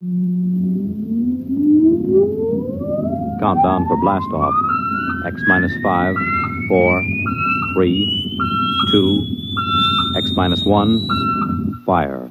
Countdown for blast off. X minus 5, 4, 3, 2, X minus 1, fire.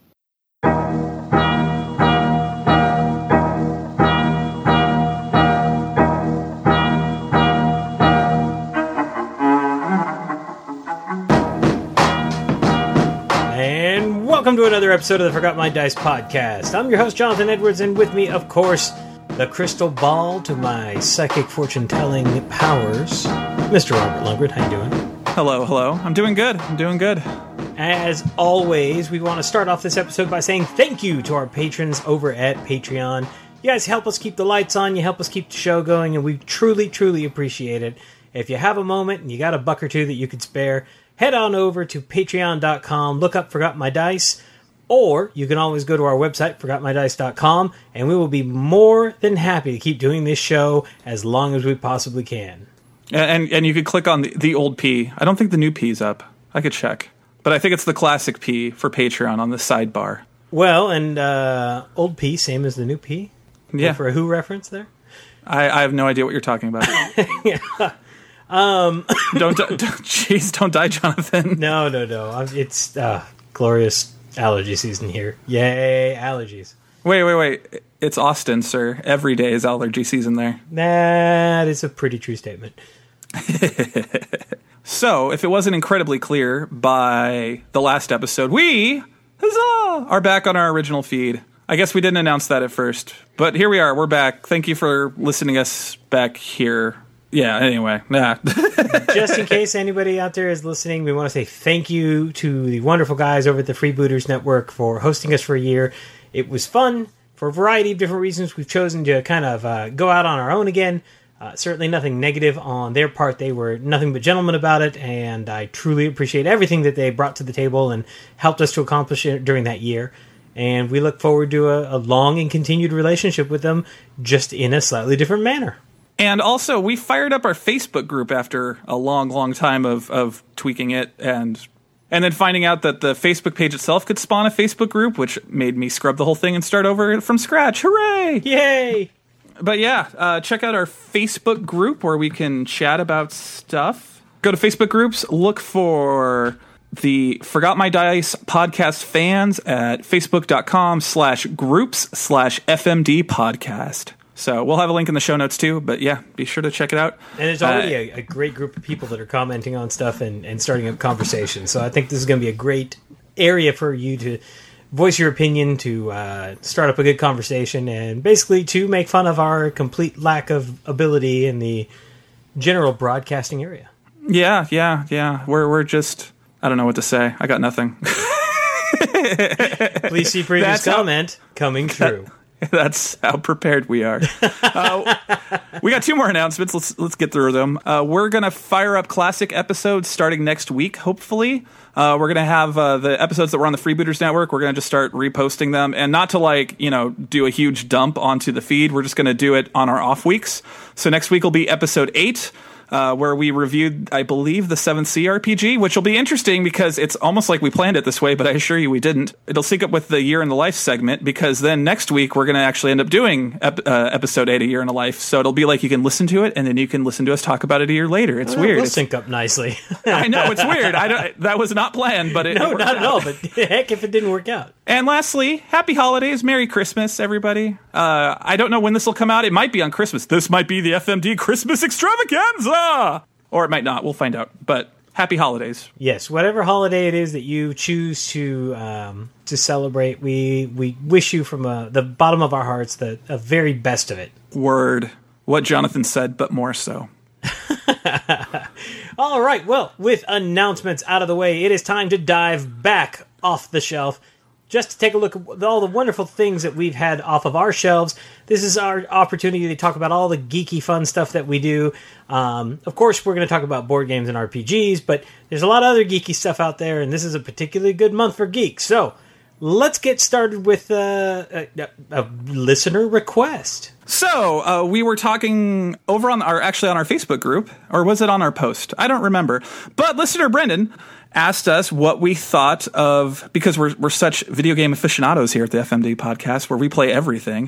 And welcome to another episode of the Forgot My Dice podcast. I'm your host, Jonathan Edwards, and with me, of course, the crystal ball to my psychic fortune-telling powers, Mr. Robert Lundgren. How you doing? Hello. I'm doing good. As always, we want to start off this episode by saying thank you to our patrons over at Patreon. You guys help us keep the lights on, you help us keep the show going, and we truly, truly appreciate it. If you have a moment and you got a buck or two that you could spare, head on over to patreon.com, look up Forgot My Dice, or you can always go to our website, forgotmydice.com, and we will be more than happy to keep doing this show as long as we possibly can. And you could click on the old P. I don't think the new P's up. I could check. But I think it's the classic P for Patreon on the sidebar. Well, and old P, same as the new P? Yeah. For a Who reference there? I have no idea what you're talking about. Yeah. Don't die, Jonathan. No. It's glorious allergy season here. Yay, allergies. Wait. It's Austin, sir. Every day is allergy season there. That is a pretty true statement. So, if it wasn't incredibly clear by the last episode, we, huzzah, are back on our original feed. I guess we didn't announce that at first, but here we are. We're back. Thank you for listening us back here. Yeah, anyway. Nah. Just in case anybody out there is listening, we want to say thank you to the wonderful guys over at the Freebooters Network for hosting us for a year. It was fun for a variety of different reasons. We've chosen to kind of go out on our own again. Certainly nothing negative on their part. They were nothing but gentlemen about it, and I truly appreciate everything that they brought to the table and helped us to accomplish it during that year. And we look forward to a long and continued relationship with them, just in a slightly different manner. And also, we fired up our Facebook group after a long time of tweaking it and then finding out that the Facebook page itself could spawn a Facebook group, which made me scrub the whole thing and start over from scratch. Hooray! Yay! But yeah, check out our Facebook group where we can chat about stuff. Go to Facebook groups, look for the Forgot My Dice podcast fans at facebook.com/groups/FMD podcast. So we'll have a link in the show notes too, but yeah, be sure to check it out. And there's already a great group of people that are commenting on stuff and starting up conversations. So I think this is going to be a great area for you to voice your opinion, to start up a good conversation, and basically to make fun of our complete lack of ability in the general broadcasting area. Yeah. We're just, I don't know what to say. I got nothing. Please see previous comment coming true. That's how prepared we are. We got two more announcements. Let's get through them. We're going to fire up classic episodes starting next week, hopefully. We're going to have the episodes that were on the Freebooters Network. We're going to just start reposting them. And not to do a huge dump onto the feed. We're just going to do it on our off weeks. So next week will be episode 8. Where we reviewed, I believe, the 7th Sea RPG, which will be interesting because it's almost like we planned it this way, but I assure you we didn't. It'll sync up with the Year in the Life segment, because then next week we're going to actually end up doing episode 8, A Year in the Life. So it'll be like you can listen to it, and then you can listen to us talk about it a year later. It's weird. It'll sync up nicely. I know, it's weird. That was not planned, but it No, worked not out. at all, but heck if it didn't work out. And lastly, happy holidays, Merry Christmas, everybody. I don't know when this will come out. It might be on Christmas. This might be the FMD Christmas extravaganza! Or it might not. We'll find out. But happy holidays. Yes, whatever holiday it is that you choose to celebrate, we wish you from the bottom of our hearts the very best of it. Word. What Jonathan said, but more so. All right, well, with announcements out of the way, it is time to dive back off the shelf just to take a look at all the wonderful things that we've had off of our shelves. This is our opportunity to talk about all the geeky fun stuff that we do. Of course, we're going to talk about board games and RPGs, but there's a lot of other geeky stuff out there, and this is a particularly good month for geeks. So let's get started with a listener request. So we were talking over on our Facebook group, or was it on our post? I don't remember. But listener Brendan asked us what we thought of, because we're such video game aficionados here at the FMD podcast where we play everything.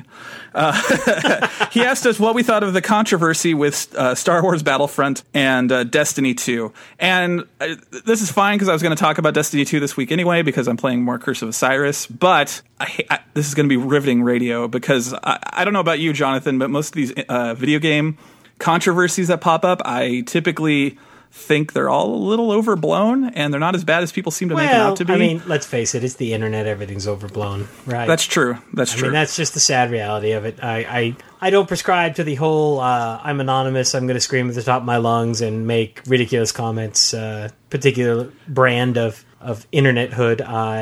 He asked us what we thought of the controversy with Star Wars Battlefront and Destiny 2. And this is fine because I was going to talk about Destiny 2 this week anyway because I'm playing more Curse of Osiris. But this is going to be riveting radio because I don't know about you, Jonathan, but most of these video game controversies that pop up, I typically think they're all a little overblown and they're not as bad as people seem to make them out to be. I mean, let's face it, it's the internet, everything's overblown, right? That's true. I mean, that's just the sad reality of it. I don't prescribe to the whole I'm anonymous, I'm going to scream at the top of my lungs and make ridiculous comments, particular brand of internet hood.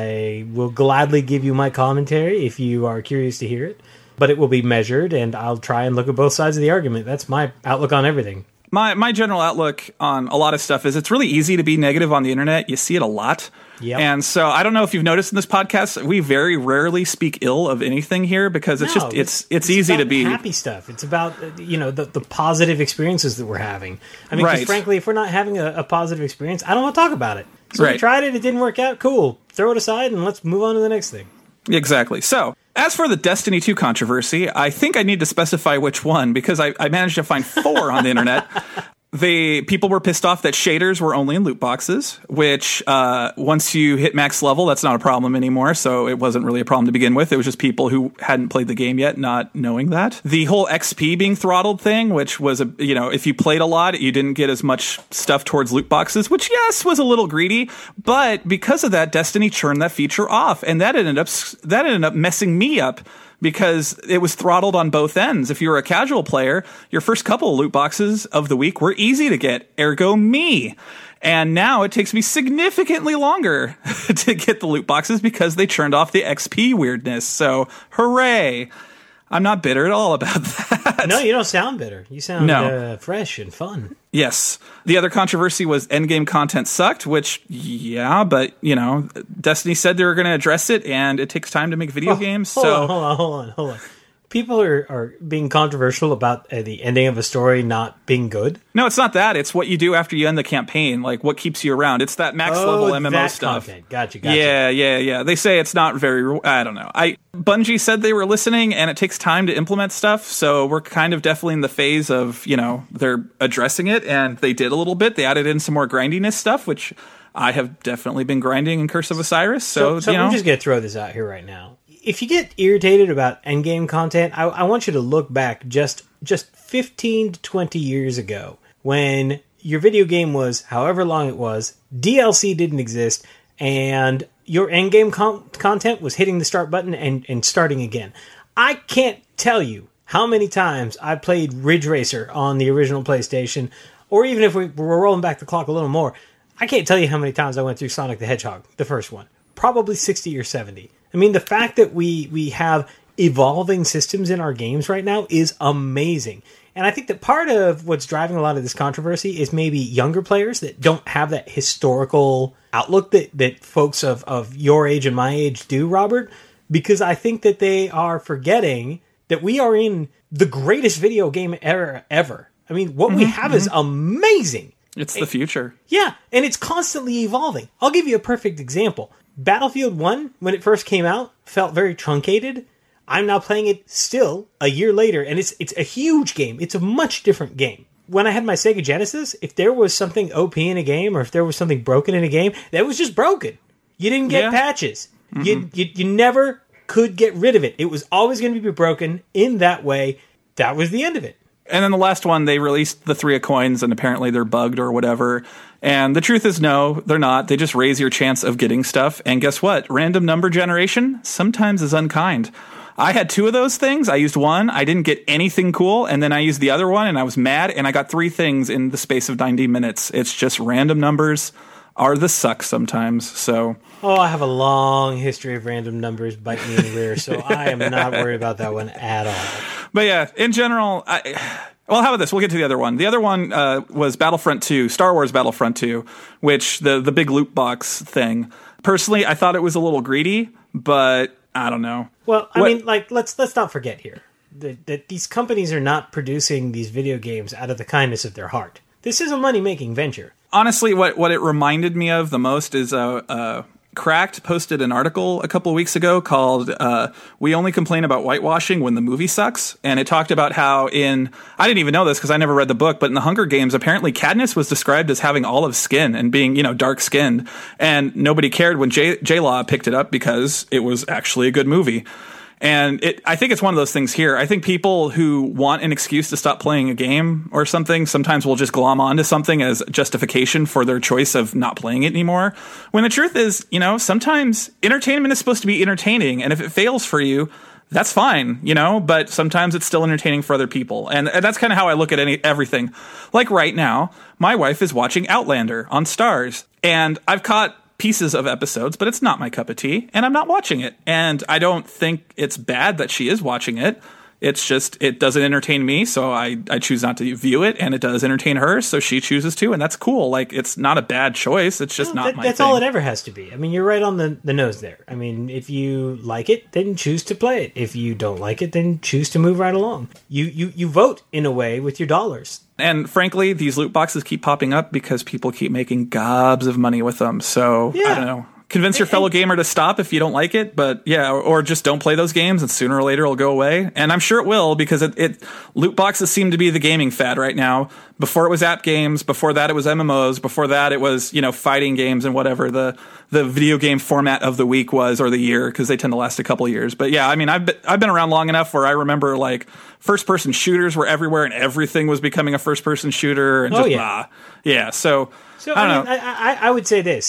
I will gladly give you my commentary if you are curious to hear it, but it will be measured and I'll try and look at both sides of the argument. That's my outlook on everything. My general outlook on a lot of stuff is it's really easy to be negative on the internet. You see it a lot. Yep. And so I don't know if you've noticed in this podcast, we very rarely speak ill of anything here because it's easy to be happy stuff. It's about, the positive experiences that we're having. I mean, 'cause frankly, if we're not having a positive experience, I don't want to talk about it. So we tried it didn't work out. Cool. Throw it aside and let's move on to the next thing. Exactly. So, as for the Destiny 2 controversy, I think I need to specify which one because I managed to find 4 on the internet. People were pissed off that shaders were only in loot boxes, which once you hit max level, that's not a problem anymore. So it wasn't really a problem to begin with. It was just people who hadn't played the game yet not knowing that. The whole XP being throttled thing, which was, if you played a lot, you didn't get as much stuff towards loot boxes, which, yes, was a little greedy. But because of that, Destiny churned that feature off. And that ended up messing me up. Because it was throttled on both ends. If you were a casual player, your first couple of loot boxes of the week were easy to get, ergo me. And now it takes me significantly longer to get the loot boxes because they turned off the XP weirdness. So, hooray. I'm not bitter at all about that. No, you don't sound bitter. You sound fresh and fun. Yes. The other controversy was endgame content sucked, which, but, Destiny said they were going to address it, and it takes time to make video games. Hold on. People are being controversial about the ending of a story not being good. No, it's not that. It's what you do after you end the campaign, like what keeps you around. It's that max level MMO that stuff. Content. Gotcha. Yeah. They say it's not very. I don't know. Bungie said they were listening, and it takes time to implement stuff. So we're kind of definitely in the phase of they're addressing it, and they did a little bit. They added in some more grindiness stuff, which I have definitely been grinding in Curse of Osiris. So I'm just going to throw this out here right now. If you get irritated about endgame content, I want you to look back just 15 to 20 years ago when your video game was however long it was, DLC didn't exist, and your endgame content was hitting the start button and starting again. I can't tell you how many times I played Ridge Racer on the original PlayStation, or even if we're rolling back the clock a little more, I can't tell you how many times I went through Sonic the Hedgehog, the first one. Probably 60 or 70. I mean, the fact that we have evolving systems in our games right now is amazing. And I think that part of what's driving a lot of this controversy is maybe younger players that don't have that historical outlook that folks of your age and my age do, Robert, because I think that they are forgetting that we are in the greatest video game era ever. I mean, what we have is amazing. It's the future. Yeah, and it's constantly evolving. I'll give you a perfect example. Battlefield 1, when it first came out, felt very truncated. I'm now playing it still a year later, and it's a huge game. It's a much different game. When I had my Sega Genesis, if there was something OP in a game, or if there was something broken in a game, that was just broken. You didn't get patches. You never could get rid of it. It was always going to be broken in that way. That was the end of it. And then the last one, they released the 3 of coins, and apparently they're bugged or whatever. And the truth is, no, they're not. They just raise your chance of getting stuff. And guess what? Random number generation sometimes is unkind. I had 2 of those things. I used one. I didn't get anything cool. And then I used the other one, and I was mad. And I got 3 things in the space of 90 minutes. It's just random numbers are the suck sometimes. So. Oh, I have a long history of random numbers biting me in the rear, so I am not worried about that one at all. But yeah, in general, well, how about this? We'll get to the other one. The other one was Battlefront 2, Star Wars Battlefront 2, which the big loot box thing. Personally, I thought it was a little greedy, but I don't know. Well, I mean, let's not forget here that these companies are not producing these video games out of the kindness of their heart. This is a money-making venture. Honestly, what it reminded me of the most is Cracked posted an article a couple of weeks ago called We Only Complain About Whitewashing When the Movie Sucks. And it talked about how I didn't even know this because I never read the book, but in the Hunger Games, apparently Katniss was described as having olive skin and being, dark skinned. And nobody cared when J-Law picked it up because it was actually a good movie. And I think it's one of those things here. I think people who want an excuse to stop playing a game or something sometimes will just glom onto something as justification for their choice of not playing it anymore. When the truth is, sometimes entertainment is supposed to be entertaining. And if it fails for you, that's fine, but sometimes it's still entertaining for other people. And that's kind of how I look at everything. Like right now, my wife is watching Outlander on Starz, and I've caught pieces of episodes, but it's not my cup of tea, and I'm not watching it. And I don't think it's bad that she is watching it. It's just, it doesn't entertain me, so I choose not to view it, and it does entertain her, so she chooses to, and that's cool. Like, it's not a bad choice, it's just not my thing. That's all it ever has to be. I mean, you're right on the nose there. I mean, if you like it, then choose to play it. If you don't like it, then choose to move right along. You vote, in a way, with your dollars. And frankly, these loot boxes keep popping up because people keep making gobs of money with them, so, I don't know. Convince your fellow gamer to stop if you don't like it, but yeah, or just don't play those games, and sooner or later it'll go away. And I'm sure it will, because loot boxes seem to be the gaming fad right now. Before it was app games, before that it was MMOs, before that it was, fighting games and whatever the video game format of the week was, or the year, because they tend to last a couple of years. But yeah, I mean, I've been around long enough where I remember like first person shooters were everywhere and everything was becoming a first person shooter, and so I mean, I would say this.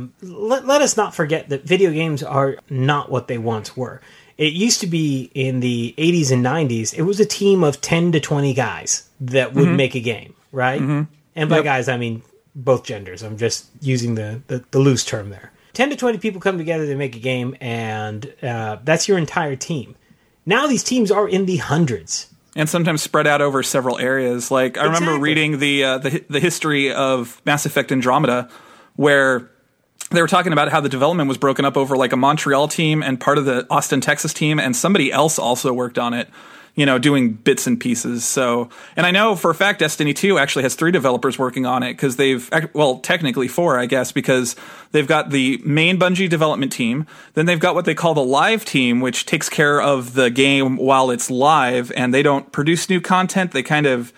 Let us not forget that video games are not what they once were. It used to be in the 80s and 90s, it was a team of 10 to 20 guys that would make a game, right? Mm-hmm. And by guys, I mean both genders. I'm just using the loose term there. 10 to 20 people come together to make a game, and that's your entire team. Now these teams are in the hundreds. And sometimes spread out over several areas. Like, I remember reading the history of Mass Effect Andromeda, where they were talking about how the development was broken up over like a Montreal team and part of the Austin, Texas team, and somebody else also worked on it, doing bits and pieces. So, and I know for a fact Destiny 2 actually has 3 developers working on it, because technically 4, I guess, because they've got the main Bungie development team, then they've got what they call the live team, which takes care of the game while it's live, and they don't produce new content. They kind of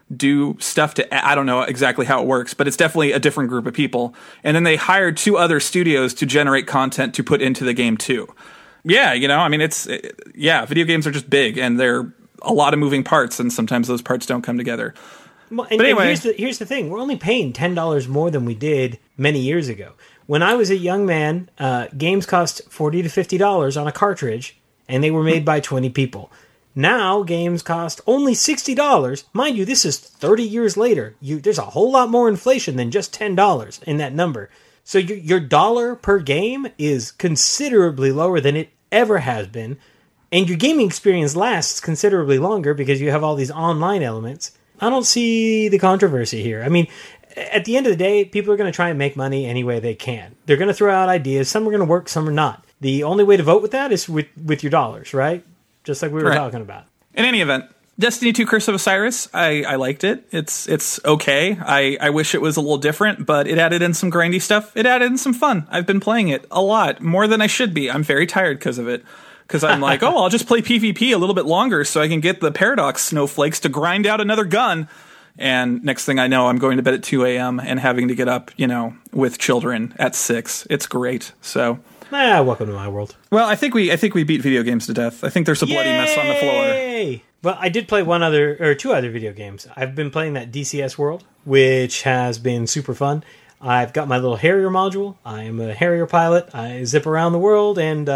do stuff I don't know exactly how it works, but it's definitely a different group of people. And then they hired 2 other studios to generate content to put into the game too. Yeah, I mean, video games are just big, and they're a lot of moving parts, and sometimes those parts don't come together. Well, but anyway, here's the thing. We're only paying $10 more than we did many years ago. When I was a young man, games cost $40 to $50 on a cartridge, and they were made by 20 people. Now, games cost only $60. Mind you, this is 30 years later. There's a whole lot more inflation than just $10 in that number. So your dollar per game is considerably lower than it ever has been, and your gaming experience lasts considerably longer because you have all these online elements. I don't see the controversy here. I mean, at the end of the day, people are going to try and make money any way they can. They're going to throw out ideas. Some are going to work, some are not. The only way to vote with that is with your dollars, right? Just like we were talking about. In any event, Destiny 2 Curse of Osiris, I liked it. It's okay. I wish it was a little different, but it added in some grindy stuff. It added in some fun. I've been playing it a lot, more than I should be. I'm very tired because of it. Because I'm like, I'll just play PvP a little bit longer so I can get the Paradox snowflakes to grind out another gun. And next thing I know, I'm going to bed at 2 a.m. and having to get up, with children at 6. It's great. So, welcome to my world. Well, I think we beat video games to death. I think there's a bloody mess on the floor. Well, I did play 2 other video games. I've been playing that DCS World, which has been super fun. I've got my little Harrier module. I am a Harrier pilot. I zip around the world, and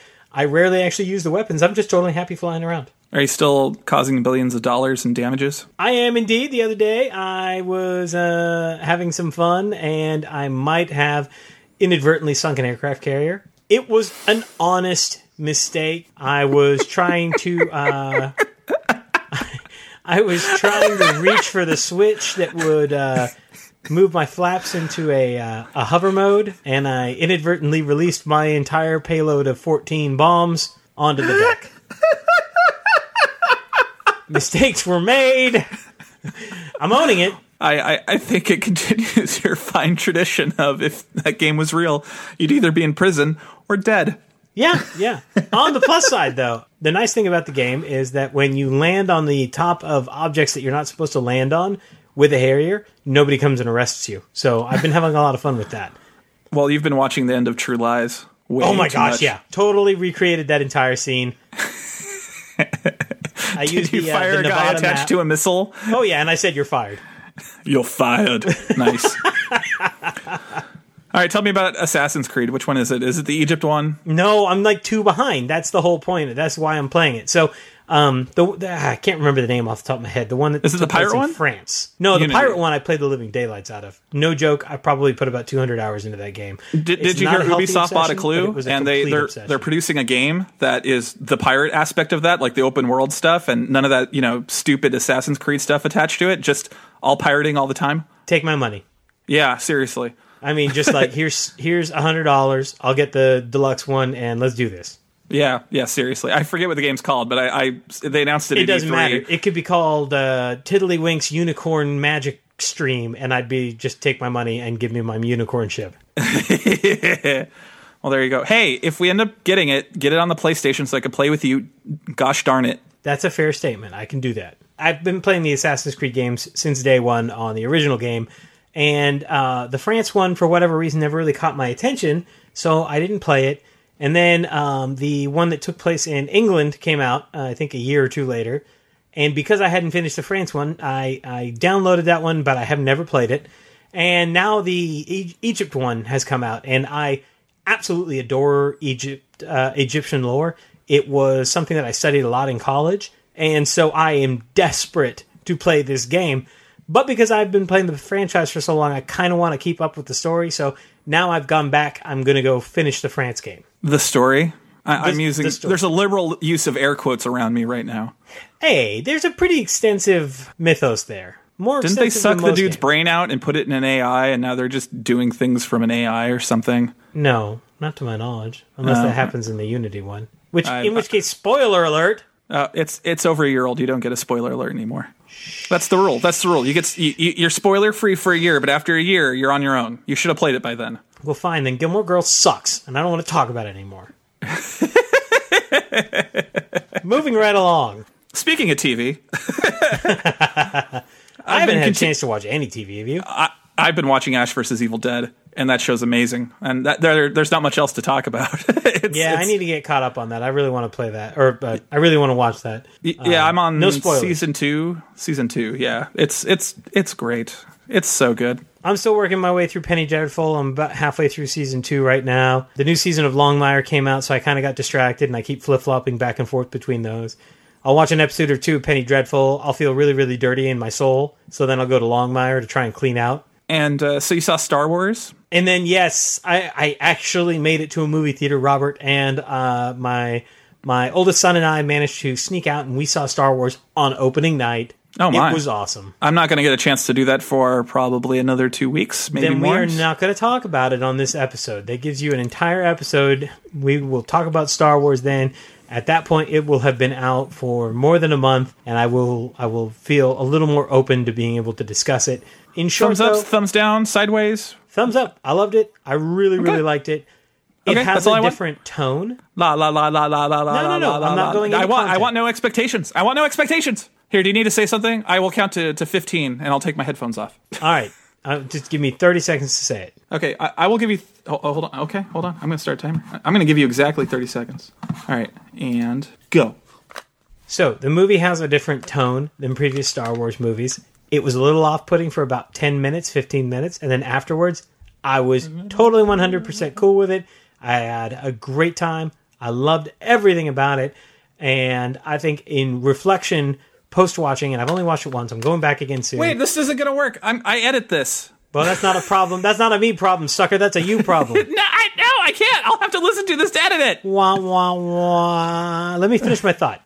I rarely actually use the weapons. I'm just totally happy flying around. Are you still causing billions of dollars in damages? I am indeed. The other day, I was having some fun, and I might have inadvertently sunk an aircraft carrier. It was an honest mistake. I was trying to reach for the switch that would move my flaps into a hover mode, and I inadvertently released my entire payload of 14 bombs onto the deck. Mistakes were made. I'm owning it. I think it continues your fine tradition of if that game was real, you'd either be in prison or dead. Yeah. On the plus side, though, the nice thing about the game is that when you land on the top of objects that you're not supposed to land on with a Harrier, nobody comes and arrests you. So I've been having a lot of fun with that. Well, you've been watching the end of True Lies. Oh my gosh, yeah. Totally recreated that entire scene. I used Did you fire a guy attached to a missile? Oh yeah, and I said, "You're fired." You're fired. Nice. All right, tell me about Assassin's Creed. Which one is it? Is it the Egypt one? No, I'm like 2 behind. That's the whole point. That's why I'm playing it. So, I can't remember the name off the top of my head. The one that is it the pirate one? France. No, Unity. The pirate one I played the living daylights out of. No joke. I probably put about 200 hours into that game. Did you hear Ubisoft bought a Clue? And they're producing a game that is the pirate aspect of that, like the open world stuff, and none of that stupid Assassin's Creed stuff attached to it. Just all pirating all the time. Take my money. Yeah, seriously. I mean, just like here's $100. I'll get the deluxe one, and let's do this. Yeah, seriously. I forget what the game's called, but they announced it. It doesn't E3. matter. It could be called Tiddlywinks Unicorn Magic Stream, and I'd be just take my money and give me my unicorn ship. Well, there you go. Hey, if we end up getting it, get it on the PlayStation so I can play with you. Gosh darn it. That's a fair statement. I can do that. I've been playing the Assassin's Creed games since day one on the original game. And the France one, for whatever reason, never really caught my attention, so I didn't play it. And then the one that took place in England came out, I think a year or two later. And because I hadn't finished the France one, I downloaded that one, but I have never played it. And now the Egypt one has come out, and I absolutely adore Egyptian lore. It was something that I studied a lot in college, and so I am desperate to play this game. But because I've been playing the franchise for so long, I kind of want to keep up with the story. So now I've gone back. I'm going to go finish the France game. The story? I'm using... There's a liberal use of air quotes around me right now. Hey, there's a pretty extensive mythos there. Didn't they suck the dude's brain out and put it in an AI, and now they're just doing things from an AI or something? No, not to my knowledge. Unless that happens in the Unity one. In which case, spoiler alert... It's over a year old. You don't get a spoiler alert anymore. That's the rule. You're spoiler free for a year, but after a year, you're on your own. You should have played it by then. Well, fine. Then Gilmore Girls sucks, and I don't want to talk about it anymore. Moving right along. Speaking of TV, I haven't had a chance to watch any TV. Have you? I've been watching Ash vs. Evil Dead, and that show's amazing. And there's not much else to talk about. I need to get caught up on that. I really want to play that, or I really want to watch that. Yeah, I'm on no spoilers. season two. Yeah, it's great. It's so good. I'm still working my way through Penny Dreadful. I'm about halfway through season 2 right now. The new season of Longmire came out, so I kind of got distracted, and I keep flip-flopping back and forth between those. I'll watch an episode or two of Penny Dreadful. I'll feel really, really dirty in my soul, so then I'll go to Longmire to try and clean out. And so you saw Star Wars? And then, yes, I actually made it to a movie theater, Robert, and my oldest son and I managed to sneak out, and we saw Star Wars on opening night. Oh my. It was awesome. I'm not going to get a chance to do that for probably another 2 weeks, maybe then more. Then we are not going to talk about it on this episode. That gives you an entire episode. We will talk about Star Wars then. At that point, it will have been out for more than a month, and I will feel a little more open to being able to discuss it. In short, thumbs up, thumbs down, sideways? Thumbs up. I loved it. I really, really liked it. It has a different tone. La la la la la la la. No. I'm not going into content. I want no expectations. I want no expectations. Here, do you need to say something? I will count to 15, and I'll take my headphones off. All right. Just give me 30 seconds to say it. Okay, I will give you... hold on. Okay, hold on. I'm going to start a timer. I'm going to give you exactly 30 seconds. All right, and go. So, the movie has a different tone than previous Star Wars movies. It was a little off-putting for about 10 minutes, 15 minutes, and then afterwards, I was totally 100% cool with it. I had a great time. I loved everything about it, and I think in reflection... post-watching, and I've only watched it once. I'm going back again soon. Wait, this isn't going to work. I edit this. Well, that's not a problem. That's not a me problem, sucker. That's a you problem. No, I can't. I'll have to listen to this to edit it. Wah, wah, wah. Let me finish my thought.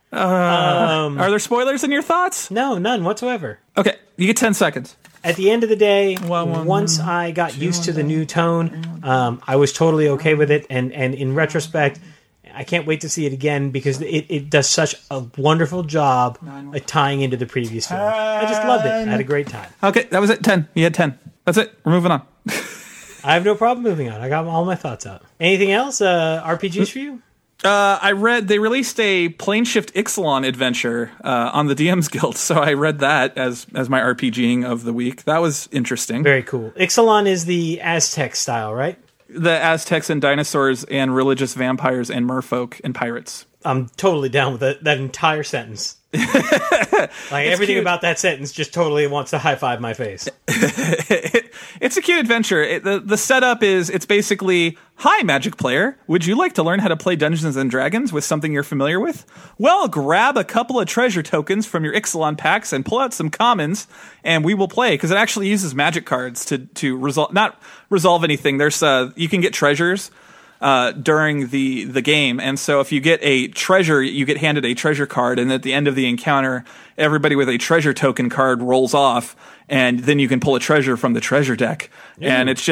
Are there spoilers in your thoughts? No, none whatsoever. Okay, you get 10 seconds. At the end of the day, once I got used to the new tone, I was totally okay with it, and in retrospect... I can't wait to see it again because it does such a wonderful job at tying into the previous film. I just loved it. I had a great time. Okay, that was it. 10. You had 10. That's it. We're moving on. I have no problem moving on. I got all my thoughts out. Anything else? RPGs for you? I read they released a Planeshift Ixalan adventure on the DM's Guild, so I read that as my RPGing of the week. That was interesting. Very cool. Ixalan is the Aztec style, right? The Aztecs and dinosaurs and religious vampires and merfolk and pirates. I'm totally down with that entire sentence. Like everything cute. about that sentence just totally wants to high five my face. It's a cute adventure. The setup is, it's basically, hi, Magic player. Would you like to learn how to play Dungeons and Dragons with something you're familiar with? Well, grab a couple of treasure tokens from your Ixalan packs and pull out some commons, and we will play. Because it actually uses magic cards to not resolve anything. There's you can get treasures during the game, and so if you get a treasure, you get handed a treasure card, and at the end of the encounter, everybody with a treasure token card rolls off, and then you can pull a treasure from the treasure deck. And it's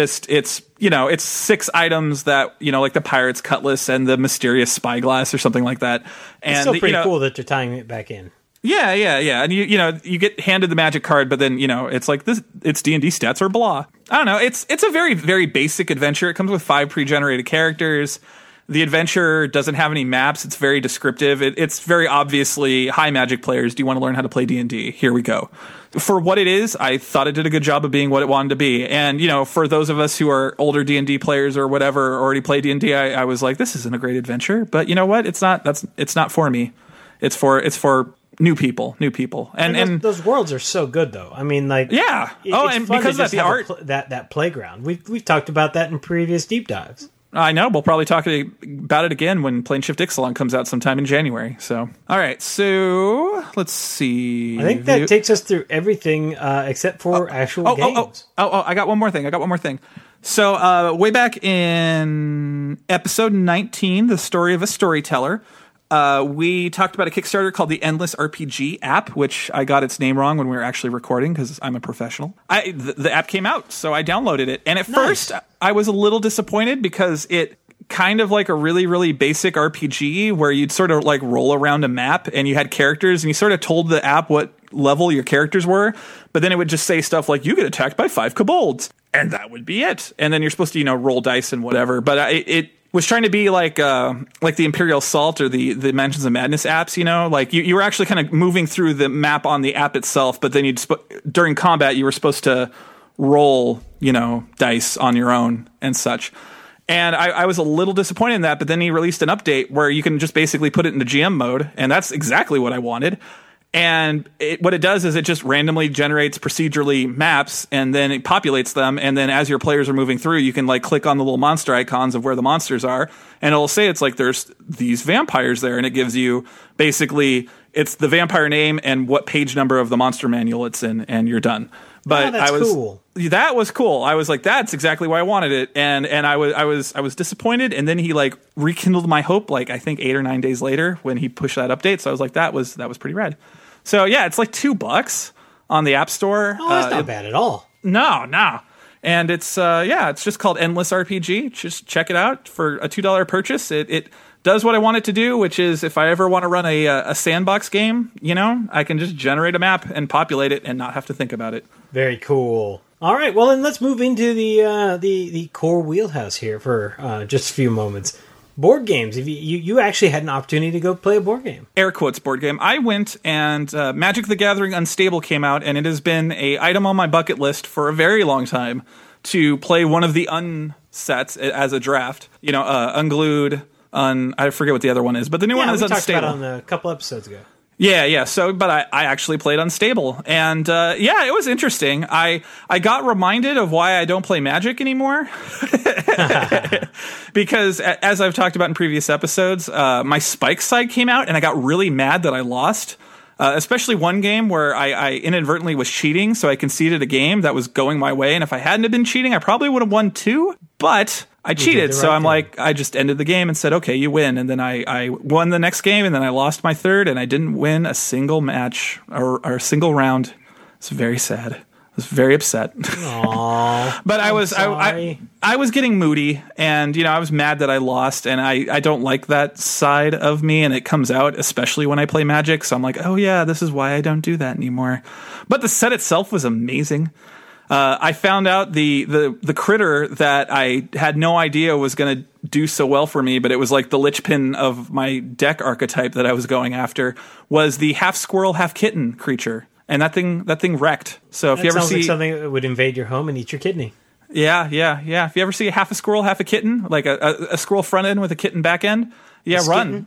6 items that, like the pirate's cutlass and the mysterious spyglass or something like that. And It's still pretty cool that they're tying it back in. Yeah. And you get handed the magic card, but then, it's like this, it's D&D stats or blah. I don't know. It's a very, very basic adventure. It comes with 5 pre-generated characters. The adventure doesn't have any maps. It's very descriptive. It's very obviously, hi, Magic players. Do you want to learn how to play D&D? Here we go. For what it is, I thought it did a good job of being what it wanted to be. And, for those of us who are older D&D players or whatever, already play D&D, I was like, this isn't a great adventure. But you know what? It's not for me. It's for new people. And those worlds are so good, though. I mean, like, yeah. And because that's the art, that playground. We've talked about that in previous deep dives. I know. We'll probably talk about it again when Planeshift Ixalan comes out sometime in January. So, all right. So let's see. I think that takes us through everything except for actual games. I got one more thing. So way back in episode 19, The Story of a Storyteller, we talked about a Kickstarter called the Endless RPG app, which I got its name wrong when we were actually recording because I'm a professional. The app came out, so I downloaded it. And at first, I was a little disappointed because it kind of like a really, really basic RPG where you'd sort of like roll around a map and you had characters and you sort of told the app what level your characters were. But then it would just say stuff like, you get attacked by 5 kobolds. And that would be it. And then you're supposed to, roll dice and whatever. But it was trying to be like the Imperial Assault or the Mansions of Madness apps, like you were actually kind of moving through the map on the app itself, but then during combat you were supposed to roll, dice on your own and such. And I was a little disappointed in that, but then he released an update where you can just basically put it into GM mode, and that's exactly what I wanted. And what it does is it just randomly generates procedurally maps, and then it populates them. And then as your players are moving through, you can like click on the little monster icons of where the monsters are, and it'll say it's like there's these vampires there, and it gives you basically it's the vampire name and what page number of the monster manual it's in, and you're done. But that's cool. That was cool. I was like, that's exactly why I wanted it, and I was disappointed. And then he like rekindled my hope, like I think 8 or 9 days later when he pushed that update. So I was like, that was pretty rad. So yeah, it's like $2 on the App Store. Oh, that's not bad at all. No. And it's it's just called Endless RPG. Just check it out for a $2 purchase. It does what I want it to do, which is if I ever want to run a sandbox game, I can just generate a map and populate it and not have to think about it. Very cool. All right, well then let's move into the core wheelhouse here for just a few moments. Board games. If you actually had an opportunity to go play a board game. Air quotes board game. I went and Magic the Gathering Unstable came out, and it has been a item on my bucket list for a very long time to play one of the unsets as a draft. Unglued. I forget what the other one is, but the new one is Unstable. We talked about it a couple episodes ago. Yeah. So, but I actually played Unstable, and it was interesting. I got reminded of why I don't play Magic anymore, because as I've talked about in previous episodes, my Spike side came out, and I got really mad that I lost. Especially one game where I inadvertently was cheating, so I conceded a game that was going my way, and if I hadn't have been cheating, I probably would have won 2, but I cheated, so I'm like, I just ended the game and said, okay, you win, and then I won the next game, and then I lost my third, and I didn't win a single match or a single round. It's very sad. I was very upset. Aww, but I I was getting moody, and I was mad that I lost, and I don't like that side of me, and it comes out especially when I play Magic. So I'm like, oh yeah, this is why I don't do that anymore. But the set itself was amazing. I found out the critter that I had no idea was going to do so well for me, but it was like the linchpin of my deck archetype that I was going after, was the half squirrel, half kitten creature, and that thing wrecked. So if you ever see like something that would invade your home and eat your kidney. Yeah. If you ever see half a squirrel, half a kitten, like a squirrel front end with a kitten back end, run.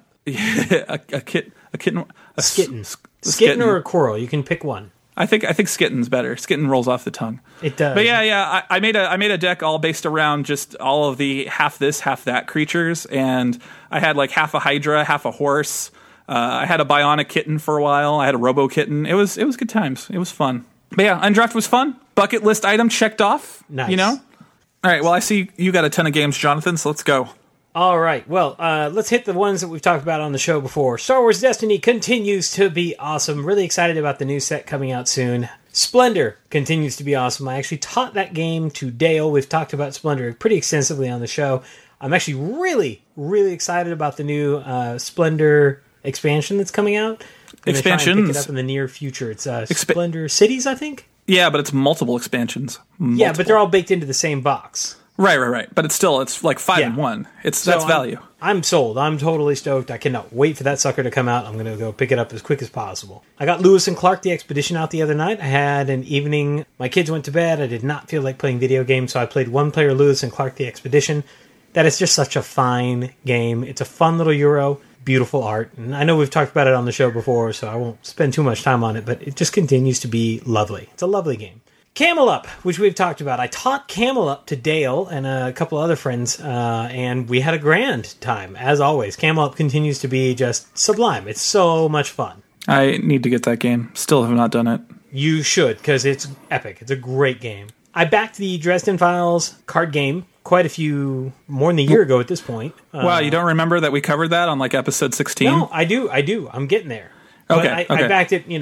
a kitten, a skitten or a squirrel. You can pick one. I think skitten's better. Skitten rolls off the tongue. It does. But I made a deck all based around just all of the half this, half that creatures, and I had like half a Hydra, half a horse. I had a Bionic kitten for a while. I had a Robo kitten. It was good times. It was fun. But yeah, Undraft was fun. Bucket list item checked off. Nice. All right, well, I see you got a ton of games, Jonathan, so let's go. All right, well, let's hit the ones that we've talked about on the show before. Star Wars Destiny continues to be awesome. Really excited about the new set coming out soon. Splendor continues to be awesome. I actually taught that game to Dale. We've talked about Splendor pretty extensively on the show. I'm actually really, really excited about the new Splendor expansion that's coming out. Expansions. Pick it up in the near future. It's Splendor Cities, I think. Yeah, but it's multiple expansions. Yeah, but they're all baked into the same box. Right. But it's like 5 in 1. That's value. I'm sold. I'm totally stoked. I cannot wait for that sucker to come out. I'm going to go pick it up as quick as possible. I got Lewis and Clark: The Expedition out the other night. I had an evening. My kids went to bed. I did not feel like playing video games, so I played one-player Lewis and Clark: The Expedition. That is just such a fine game. It's a fun little Euro. Beautiful art. And I know we've talked about it on the show before, so I won't spend too much time on it, but it just continues to be lovely. It's a lovely game. Camel Up, which we've talked about. I taught Camel Up to Dale and a couple other friends, and we had a grand time, as always. Camel Up continues to be just sublime. It's so much fun. I need to get that game. Still have not done it. You should, because it's epic. It's a great game. I backed the Dresden Files card game quite a few, more than a year ago at this point. Wow, you don't remember that we covered that on like episode 16? No, I do. I'm getting there. Okay, but I backed it,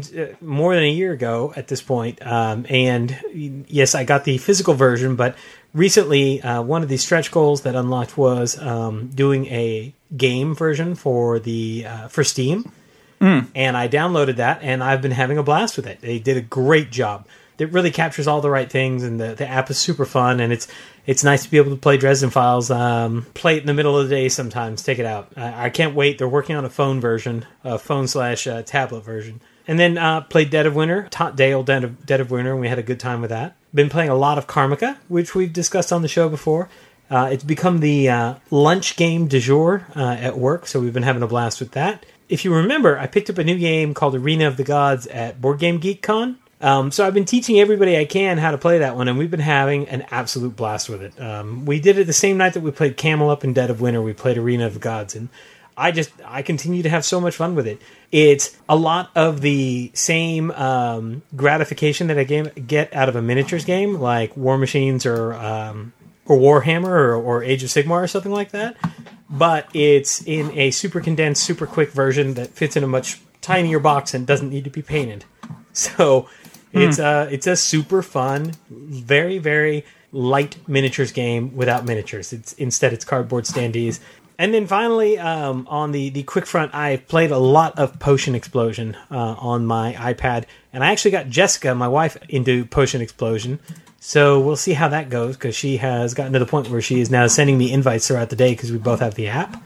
more than a year ago at this point. And yes, I got the physical version, but recently one of the stretch goals that unlocked was doing a game version for Steam. And I downloaded that, and I've been having a blast with it. They did a great job. It really captures all the right things, and the app is super fun, and it's nice to be able to play Dresden Files. Play it in the middle of the day sometimes. Take it out. I can't wait. They're working on a phone version, a phone/tablet version. And then played Dead of Winter. Taught Dale Dead of Winter, and we had a good time with that. Been playing a lot of Karmika, which we've discussed on the show before. It's become the lunch game du jour at work, so we've been having a blast with that. If you remember, I picked up a new game called Arena of the Gods at Board Game Geek Con. So I've been teaching everybody I can how to play that one, and we've been having an absolute blast with it. We did it the same night that we played Camel Up and Dead of Winter. We played Arena of the Gods, and I continue to have so much fun with it. It's a lot of the same gratification that I get out of a miniatures game, like War Machines or Warhammer or Age of Sigmar or something like that. But it's in a super condensed, super quick version that fits in a much tinier box and doesn't need to be painted. So it's a super fun, very, very light miniatures game without miniatures. Instead it's cardboard standees. And then finally, on the quick front, I've played a lot of Potion Explosion on my iPad. And I actually got Jessica, my wife, into Potion Explosion. So we'll see how that goes, because she has gotten to the point where she is now sending me invites throughout the day because we both have the app.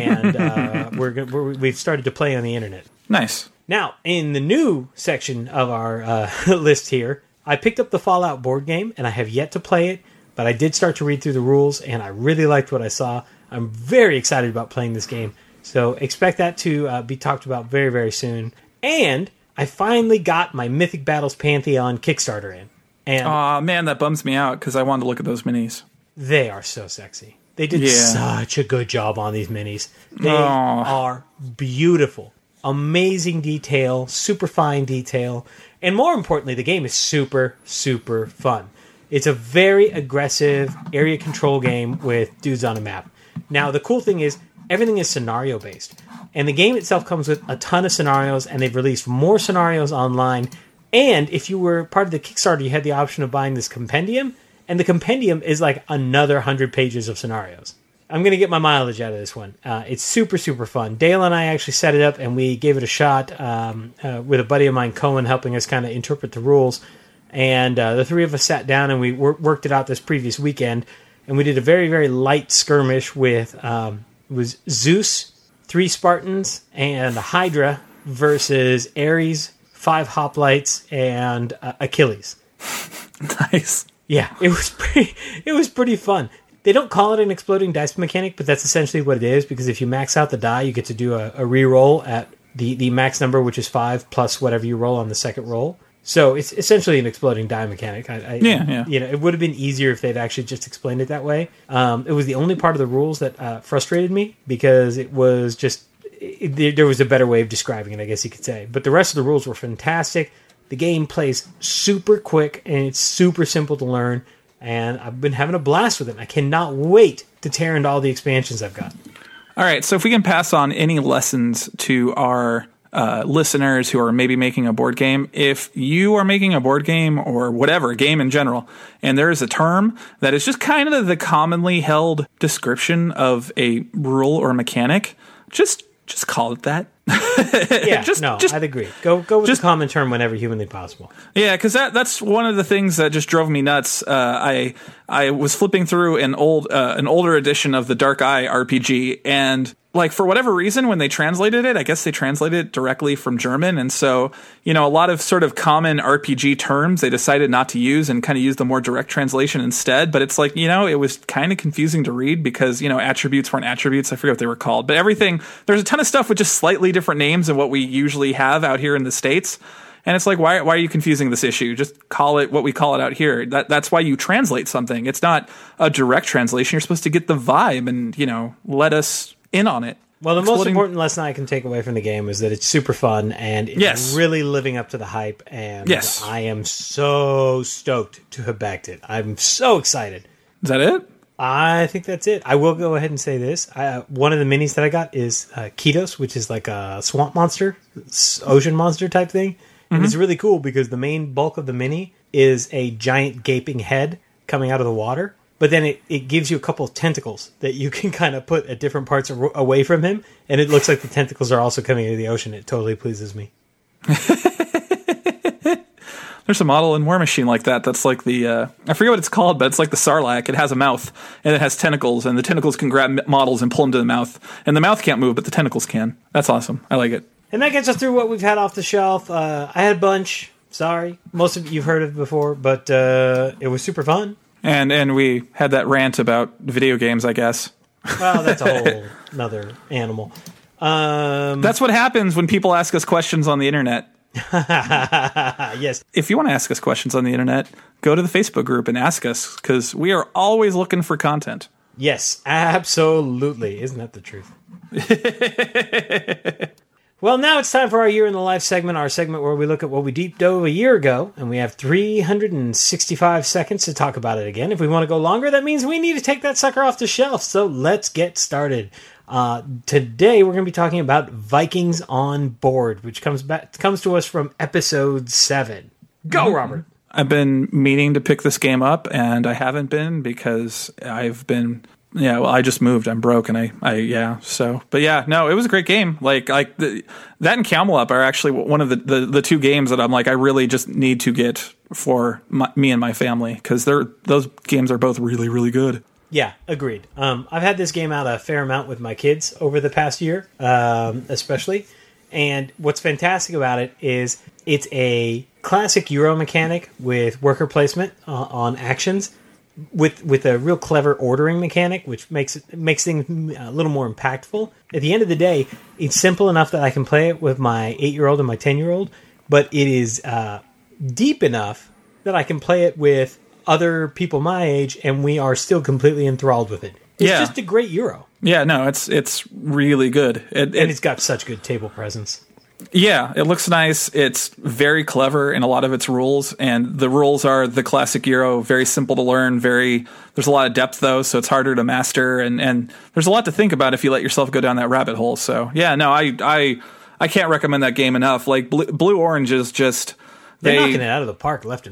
And we've started to play on the internet. Nice. Now, in the new section of our list here, I picked up the Fallout board game, and I have yet to play it, but I did start to read through the rules, and I really liked what I saw. I'm very excited about playing this game, so expect that to be talked about very, very soon. And I finally got my Mythic Battles Pantheon Kickstarter in. And aw, man, that bums me out, because I wanted to look at those minis. They are so sexy. They did such a good job on these minis. They are beautiful. Amazing detail, super fine detail, and more importantly, the game is super, super fun. It's a very aggressive area control game with dudes on a map. Now, the cool thing is, everything is scenario-based, and the game itself comes with a ton of scenarios, and they've released more scenarios online, and if you were part of the Kickstarter, you had the option of buying this compendium, And the compendium is like another 100 pages of scenarios. I'm going to get my mileage out of this one. It's super, super fun. Dale and I actually set it up, and we gave it a shot with a buddy of mine, Cohen, helping us kind of interpret the rules. And the three of us sat down, and we worked it out this previous weekend. And we did a very, very light skirmish with it was Zeus, 3 Spartans, and Hydra versus Ares, 5 hoplites, and Achilles. Nice. Yeah, it was pretty fun. They don't call it an exploding dice mechanic, but that's essentially what it is, because if you max out the die, you get to do a re-roll at the max number, which is 5, plus whatever you roll on the second roll. So it's essentially an exploding die mechanic. Yeah. You know, it would have been easier if they'd actually just explained it that way. It was the only part of the rules that frustrated me, because it was just... there was a better way of describing it, I guess you could say. But the rest of the rules were fantastic. The game plays super quick, and it's super simple to learn. And I've been having a blast with it. I cannot wait to tear into all the expansions I've got. All right, so if we can pass on any lessons to our listeners who are maybe making a board game, if you are making a board game or whatever, a game in general, and there is a term that is just kind of the commonly held description of a rule or mechanic, just call it that. Yeah, I'd agree. Go with the common term whenever humanly possible. Yeah, because that's one of the things that just drove me nuts. I was flipping through an older edition of the Dark Eye RPG, and like for whatever reason, when they translated it, I guess they translated it directly from German, and so a lot of sort of common RPG terms they decided not to use and kind of use the more direct translation instead. But it's like it was kind of confusing to read because attributes weren't attributes. I forget what they were called, but there's a ton of stuff with just slightly different names than what we usually have out here in the States. And it's like, why are you confusing this issue? Just call it what we call it out here. That's why you translate something. It's not a direct translation. You're supposed to get the vibe and, let us in on it. Well, the most important lesson I can take away from the game is that it's super fun and it's really living up to the hype. And I am so stoked to have backed it. I'm so excited. Is that it? I think that's it. I will go ahead and say this. One of the minis that I got is Ketos, which is like a swamp monster, ocean monster type thing. And it's really cool because the main bulk of the mini is a giant gaping head coming out of the water. But then it gives you a couple of tentacles that you can kind of put at different parts away from him. And it looks like the tentacles are also coming into the ocean. It totally pleases me. There's a model in War Machine like that. That's like the, I forget what it's called, but it's like the Sarlacc. It has a mouth, and it has tentacles, and the tentacles can grab models and pull them to the mouth. And the mouth can't move, but the tentacles can. That's awesome. I like it. And that gets us through what we've had off the shelf. I had a bunch. Sorry. Most of you've heard of it before, but it was super fun. And we had that rant about video games, I guess. Well, that's a whole another animal. That's what happens when people ask us questions on the internet. Yes. If you want to ask us questions on the internet, go to the Facebook group and ask us, because we are always looking for content. Yes, absolutely. Isn't that the truth? Well, now it's time for our Year in the Life segment, our segment where we look at what we deep dove a year ago, and we have 365 seconds to talk about it again. If we want to go longer, that means we need to take that sucker off the shelf. So let's get started. Today we're going to be talking about Vikings on Board, which comes to us from episode 7. Go, Robert. I've been meaning to pick this game up, and I haven't been because I've been... Yeah, well, I just moved. I'm broke, and but yeah, no, it was a great game. That and Camel Up are actually one of the two games that I'm like, I really just need to get for me and my family, because those games are both really, really good. Yeah, agreed. I've had this game out a fair amount with my kids over the past year, especially. And what's fantastic about it is it's a classic Euro mechanic with worker placement on actions, with a real clever ordering mechanic, which makes things a little more impactful. At the end of the day, it's simple enough that I can play it with my 8-year-old and my 10-year-old, but it is deep enough that I can play it with other people my age, and we are still completely enthralled with it. It's just a great Euro. Yeah, no, it's really good. And it's got such good table presence. Yeah, it looks nice. It's very clever in a lot of its rules, and the rules are the classic Euro, very simple to learn. There's a lot of depth though, so it's harder to master, and there's a lot to think about if you let yourself go down that rabbit hole. So yeah, no, I can't recommend that game enough. Like Blue Orange is just they're knocking it out of the park left and right.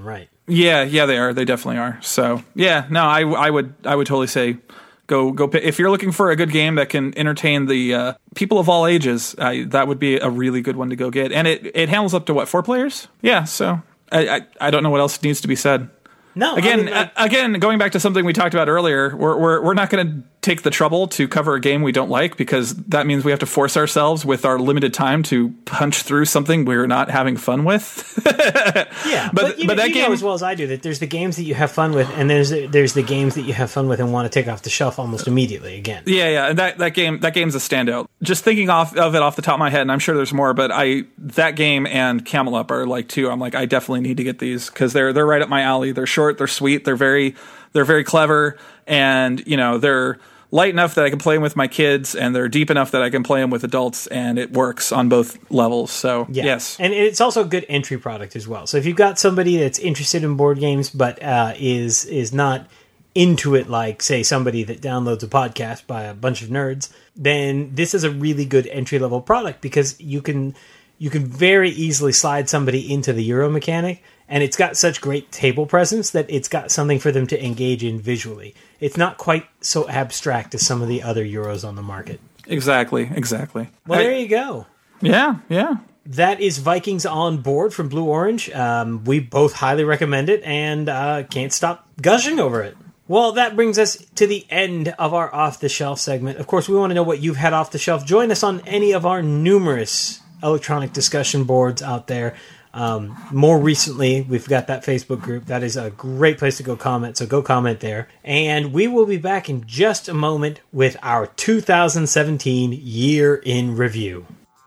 Yeah, they are. They definitely are. So yeah, no, I would totally say go if you're looking for a good game that can entertain the people of all ages. That would be a really good one to go get, and it handles up to what, 4 players? Yeah, so I don't know what else needs to be said. No, Again, going back to something we talked about earlier, we're not going to take the trouble to cover a game we don't like, because that means we have to force ourselves with our limited time to punch through something we're not having fun with. Yeah, but that game, know as well as I do that there's the games that you have fun with, and there's the games that you have fun with and want to take off the shelf almost immediately again. Yeah, and that game's a standout. Just thinking of it off the top of my head, and I'm sure there's more, but that game and Camel Up are like two. I'm like, I definitely need to get these because they're right up my alley. They're short, they're sweet, they're very clever, and they're light enough that I can play them with my kids, and they're deep enough that I can play them with adults, and it works on both levels. So, yeah. Yes. And it's also a good entry product as well. So if you've got somebody that's interested in board games but is not into it like, say, somebody that downloads a podcast by a bunch of nerds, then this is a really good entry-level product because you can very easily slide somebody into the Euro mechanic, and it's got such great table presence that it's got something for them to engage in visually. It's not quite so abstract as some of the other Euros on the market. Exactly. Well, there you go. Yeah. That is Vikings on Board from Blue Orange. We both highly recommend it and can't stop gushing over it. Well, that brings us to the end of our off-the-shelf segment. Of course, we want to know what you've had off the shelf. Join us on any of our numerous electronic discussion boards out there. More recently, we've got that Facebook group. That is a great place to go comment, so go comment there. And we will be back in just a moment with our 2017 year in review.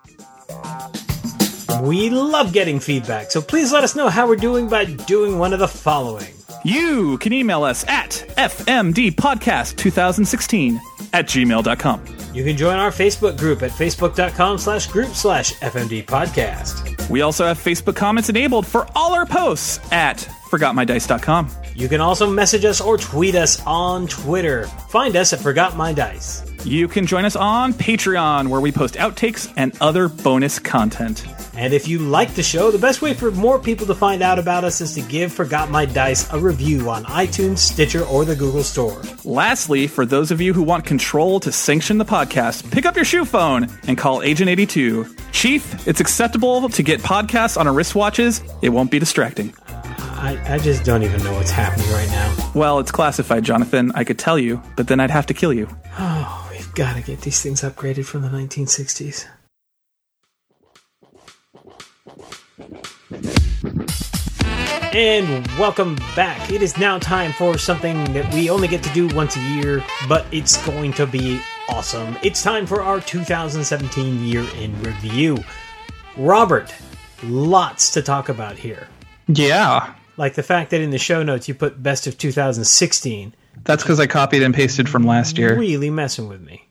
We love getting feedback, so please let us know how we're doing by doing one of the following. You can email us at fmdpodcast2016@gmail.com. You can join our Facebook group at facebook.com/group/FMDpodcast. We also have Facebook comments enabled for all our posts at forgotmydice.com. You can also message us or tweet us on Twitter. Find us at Forgot My Dice. You can join us on Patreon, where we post outtakes and other bonus content. And if you like the show, the best way for more people to find out about us is to give Forgot My Dice a review on iTunes, Stitcher, or the Google Store. Lastly, for those of you who want control to sanction the podcast, pick up your shoe phone and call Agent 82. Chief, it's acceptable to get podcasts on our wristwatches. It won't be distracting. I just don't even know what's happening right now. Well, it's classified, Jonathan. I could tell you, but then I'd have to kill you. Oh, we've got to get these things upgraded from the 1960s. And welcome back. It is now time for something that we only get to do once a year, but it's going to be awesome. It's time for our 2017 year in review. Robert, lots to talk about here. Yeah. Like the fact that in the show notes you put best of 2016. That's because I copied and pasted from last year. Really messing with me.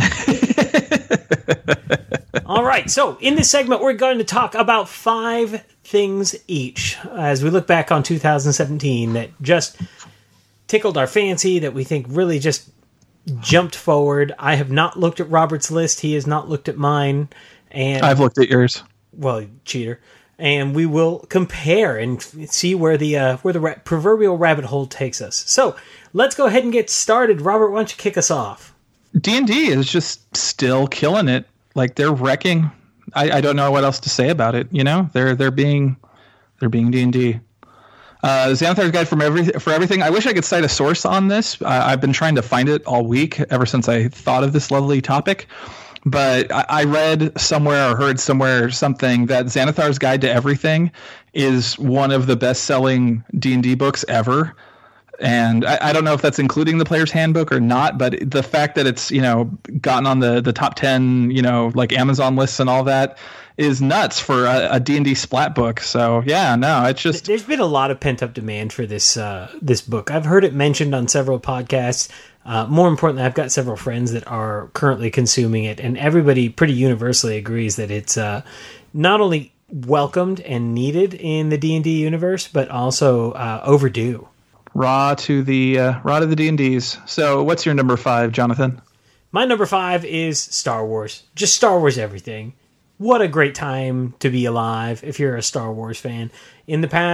All right, so in this segment, we're going to talk about 5 things each as we look back on 2017 that just tickled our fancy, that we think really just jumped forward. I have not looked at Robert's list. He has not looked at mine. And I've looked at yours. Well, cheater. And we will compare and see where the proverbial rabbit hole takes us. So let's go ahead and get started. Robert, why don't you kick us off? D&D is just still killing it. Like, they're wrecking. I don't know what else to say about it. You know, they're being D&D. Xanathar's Guide for Everything. I wish I could cite a source on this. I've been trying to find it all week ever since I thought of this lovely topic. But I read somewhere or heard somewhere something that Xanathar's Guide to Everything is one of the best-selling D&D books ever. And I don't know if that's including the Player's Handbook or not, but the fact that it's, gotten on the top 10, like Amazon lists and all that is nuts for a D&D splat book. So, yeah, no, it's just... There's been a lot of pent-up demand for this book. I've heard it mentioned on several podcasts. More importantly, I've got several friends that are currently consuming it, and everybody pretty universally agrees that it's not only welcomed and needed in the D&D universe, but also overdue. Raw to the D&Ds. So what's your number 5, Jonathan? My number 5 is Star Wars. Just Star Wars everything. What a great time to be alive if you're a Star Wars fan. In the past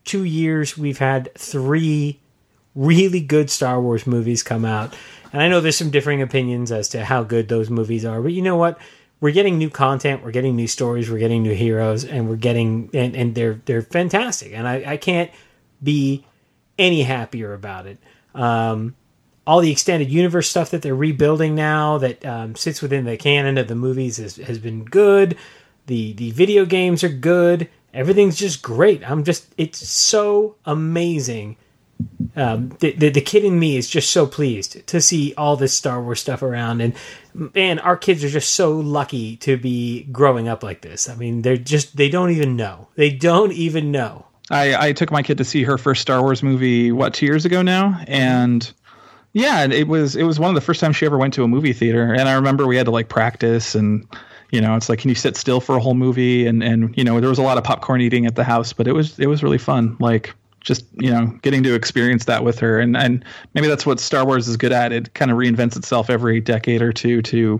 2 years, we've had 3 really good Star Wars movies come out. And I know there's some differing opinions as to how good those movies are, but you know what? We're getting new content, we're getting new stories, we're getting new heroes, and we're getting and they're fantastic. And I can't be any happier about it. All the extended universe stuff that they're rebuilding now that sits within the canon of the movies has been good. The video games are good. Everything's just great. It's so amazing. The kid in me is just so pleased to see all this Star Wars stuff around, and man, our kids are just so lucky to be growing up like this. I mean, they don't even know. They don't even know. I took my kid to see her first Star Wars movie, 2 years ago now, and yeah, it was one of the first times she ever went to a movie theater, and I remember we had to like practice, and it's like, can you sit still for a whole movie, and there was a lot of popcorn eating at the house, but it was really fun, like just getting to experience that with her, and maybe that's what Star Wars is good at. It kind of reinvents itself every decade or two to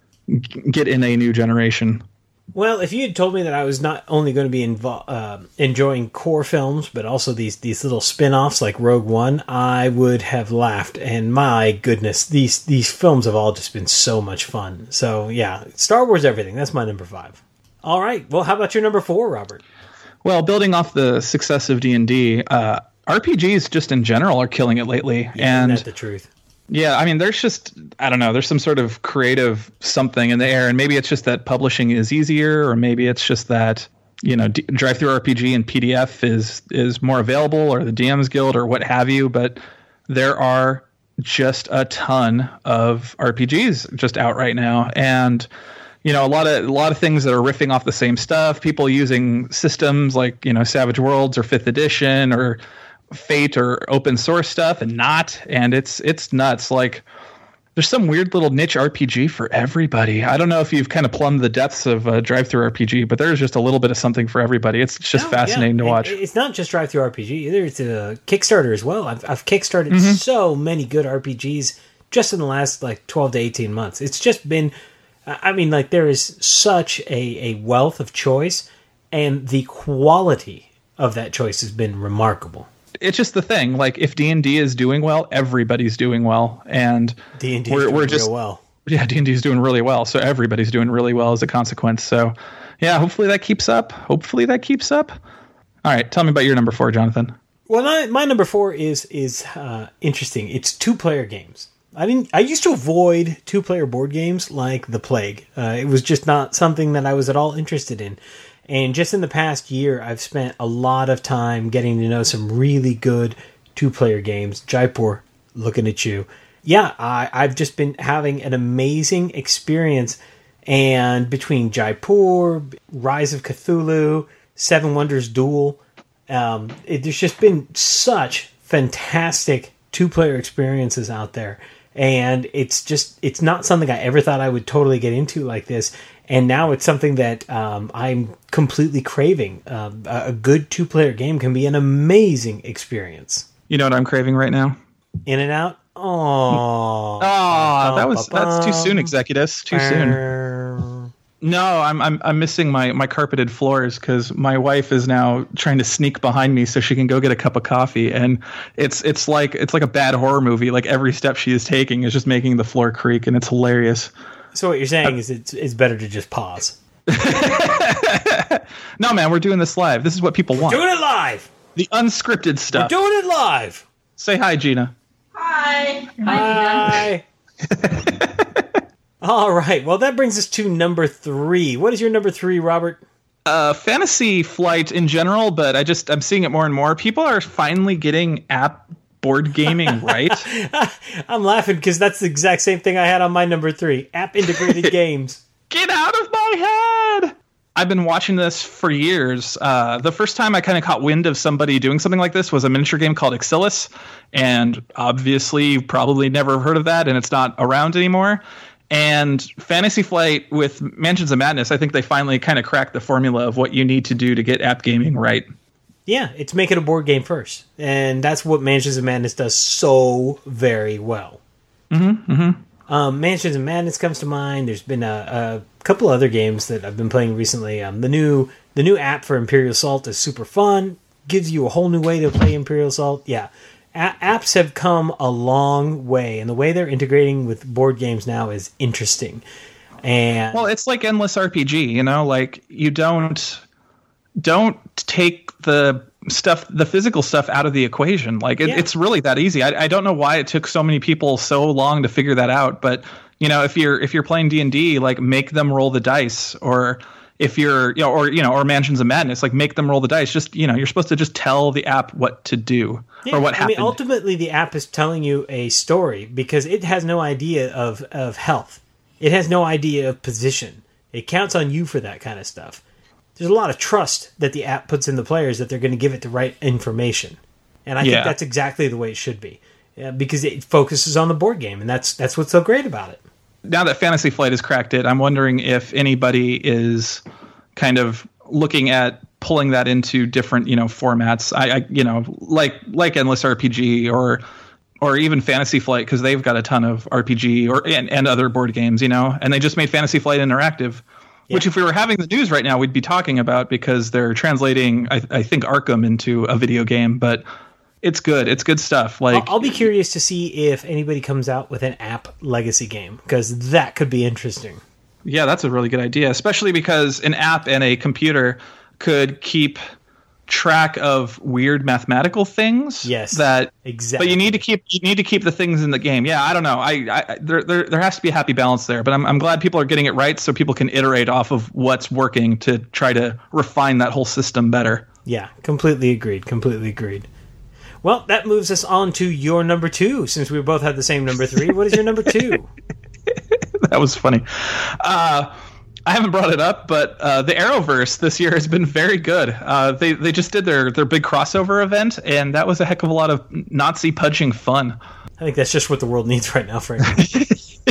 get in a new generation. Well, if you had told me that I was not only going to be enjoying core films, but also these little spin-offs like Rogue One, I would have laughed. And my goodness, these films have all just been so much fun. So yeah, Star Wars everything. That's my number 5. All right. Well, how about your number 4, Robert? Well, building off the success of D&D, RPGs just in general are killing it lately. Yeah, and that's the truth. Yeah, I mean, there's just, I don't know, there's some sort of creative something in the air, and maybe it's just that publishing is easier, or maybe it's just that, Drive-Thru RPG and PDF is more available, or the DM's Guild, or what have you, but there are just a ton of RPGs just out right now, and a lot of things that are riffing off the same stuff, people using systems like, Savage Worlds or 5th edition or Fate or open source stuff and it's nuts. Like, there's some weird little niche RPG for everybody. I don't know if you've kind of plumbed the depths of Drive-Thru RPG, but there's just a little bit of something for everybody. It's just fascinating to watch. It's not just Drive-Thru RPG either. It's a Kickstarter as well. I've kickstarted so many good RPGs just in the last 12 to 18 months. It's just been, there is such a wealth of choice, and the quality of that choice has been remarkable. It's just the thing. Like, if D&D is doing well, everybody's doing well, and D&D is doing real well. Yeah, D&D is doing really well, so everybody's doing really well as a consequence. So, yeah, hopefully that keeps up. All right, tell me about your number 4, Jonathan. Well, my number 4 is interesting. It's 2-player games. I used to avoid 2-player board games like the plague. It was just not something that I was at all interested in. And just in the past year, I've spent a lot of time getting to know some really good 2-player games. Jaipur, looking at you. Yeah, I've just been having an amazing experience. And between Jaipur, Rise of Cthulhu, Seven Wonders Duel, there's just been such fantastic 2-player experiences out there. And it's not something I ever thought I would totally get into like this. And now it's something that I'm completely craving. A good 2-player game can be an amazing experience. You know what I'm craving right now? In-N-Out? Oh, that's too soon, Executus. Too soon. No, I'm missing my carpeted floors because my wife is now trying to sneak behind me so she can go get a cup of coffee, and it's like a bad horror movie. Like, every step she is taking is just making the floor creak, and it's hilarious. So what you're saying is it's better to just pause. No, man, we're doing this live. This is what people want. Doing it live. The unscripted stuff. We're doing it live. Say hi, Gina. Hi. Hi. All right. Well, that brings us to number 3. What is your number 3, Robert? Fantasy Flight in general, but I'm seeing it more and more. People are finally getting app board gaming right. I'm laughing because that's the exact same thing I had on my number 3. App integrated games. Get out of my head! I've been watching this for years. The first time I kind of caught wind of somebody doing something like this was a miniature game called Exilus, and obviously you've probably never heard of that, and it's not around anymore. And Fantasy Flight with Mansions of Madness, I think they finally kind of cracked the formula of what you need to do to get app gaming right. Yeah, it's make it a board game first. And that's what Mansions of Madness does so very well. Mansions of Madness comes to mind. There's been a couple other games that I've been playing recently. The new app for Imperial Assault is super fun. gives you a whole new way to play Imperial Assault. Yeah. Apps have come a long way, and the way they're integrating with board games now is interesting. And well, it's like endless RPG, you know, like you don't take the physical stuff out of the equation. Like it's really that easy. I don't know why it took so many people so long to figure that out, but you know, if you're playing D&D, like make them roll the dice, or if you're, or Mansions of Madness, like make them roll the dice. Just, you're supposed to just tell the app what to do or what happened. I mean, ultimately the app is telling you a story because it has no idea of health. It has no idea of position. It counts on you for that kind of stuff. There's a lot of trust that the app puts in the players that they're going to give it the right information. And I think that's exactly the way it should be, because it focuses on the board game, and that's what's so great about it. Now that Fantasy Flight has cracked it, I'm wondering if anybody is kind of looking at pulling that into different, formats. Like Endless RPG or even Fantasy Flight, because they've got a ton of RPG and other board games, and they just made Fantasy Flight interactive, which if we were having the news right now, we'd be talking about, because they're translating, I think, Arkham into a video game, but it's good. It's good stuff. Like, I'll be curious to see if anybody comes out with an app legacy game, because that could be interesting. Yeah, that's a really good idea, especially because an app and a computer could keep track of weird mathematical things. Yes, exactly. But you need to keep the things in the game. Yeah, I don't know. There has to be a happy balance there. But I'm glad people are getting it right, so people can iterate off of what's working to try to refine that whole system better. Yeah, completely agreed. Well, that moves us on to your number 2, since we both had the same number 3. What is your number 2? That was funny. I haven't brought it up, but the Arrowverse this year has been very good. They just did their big crossover event, and that was a heck of a lot of Nazi punching fun. I think that's just what the world needs right now, frankly.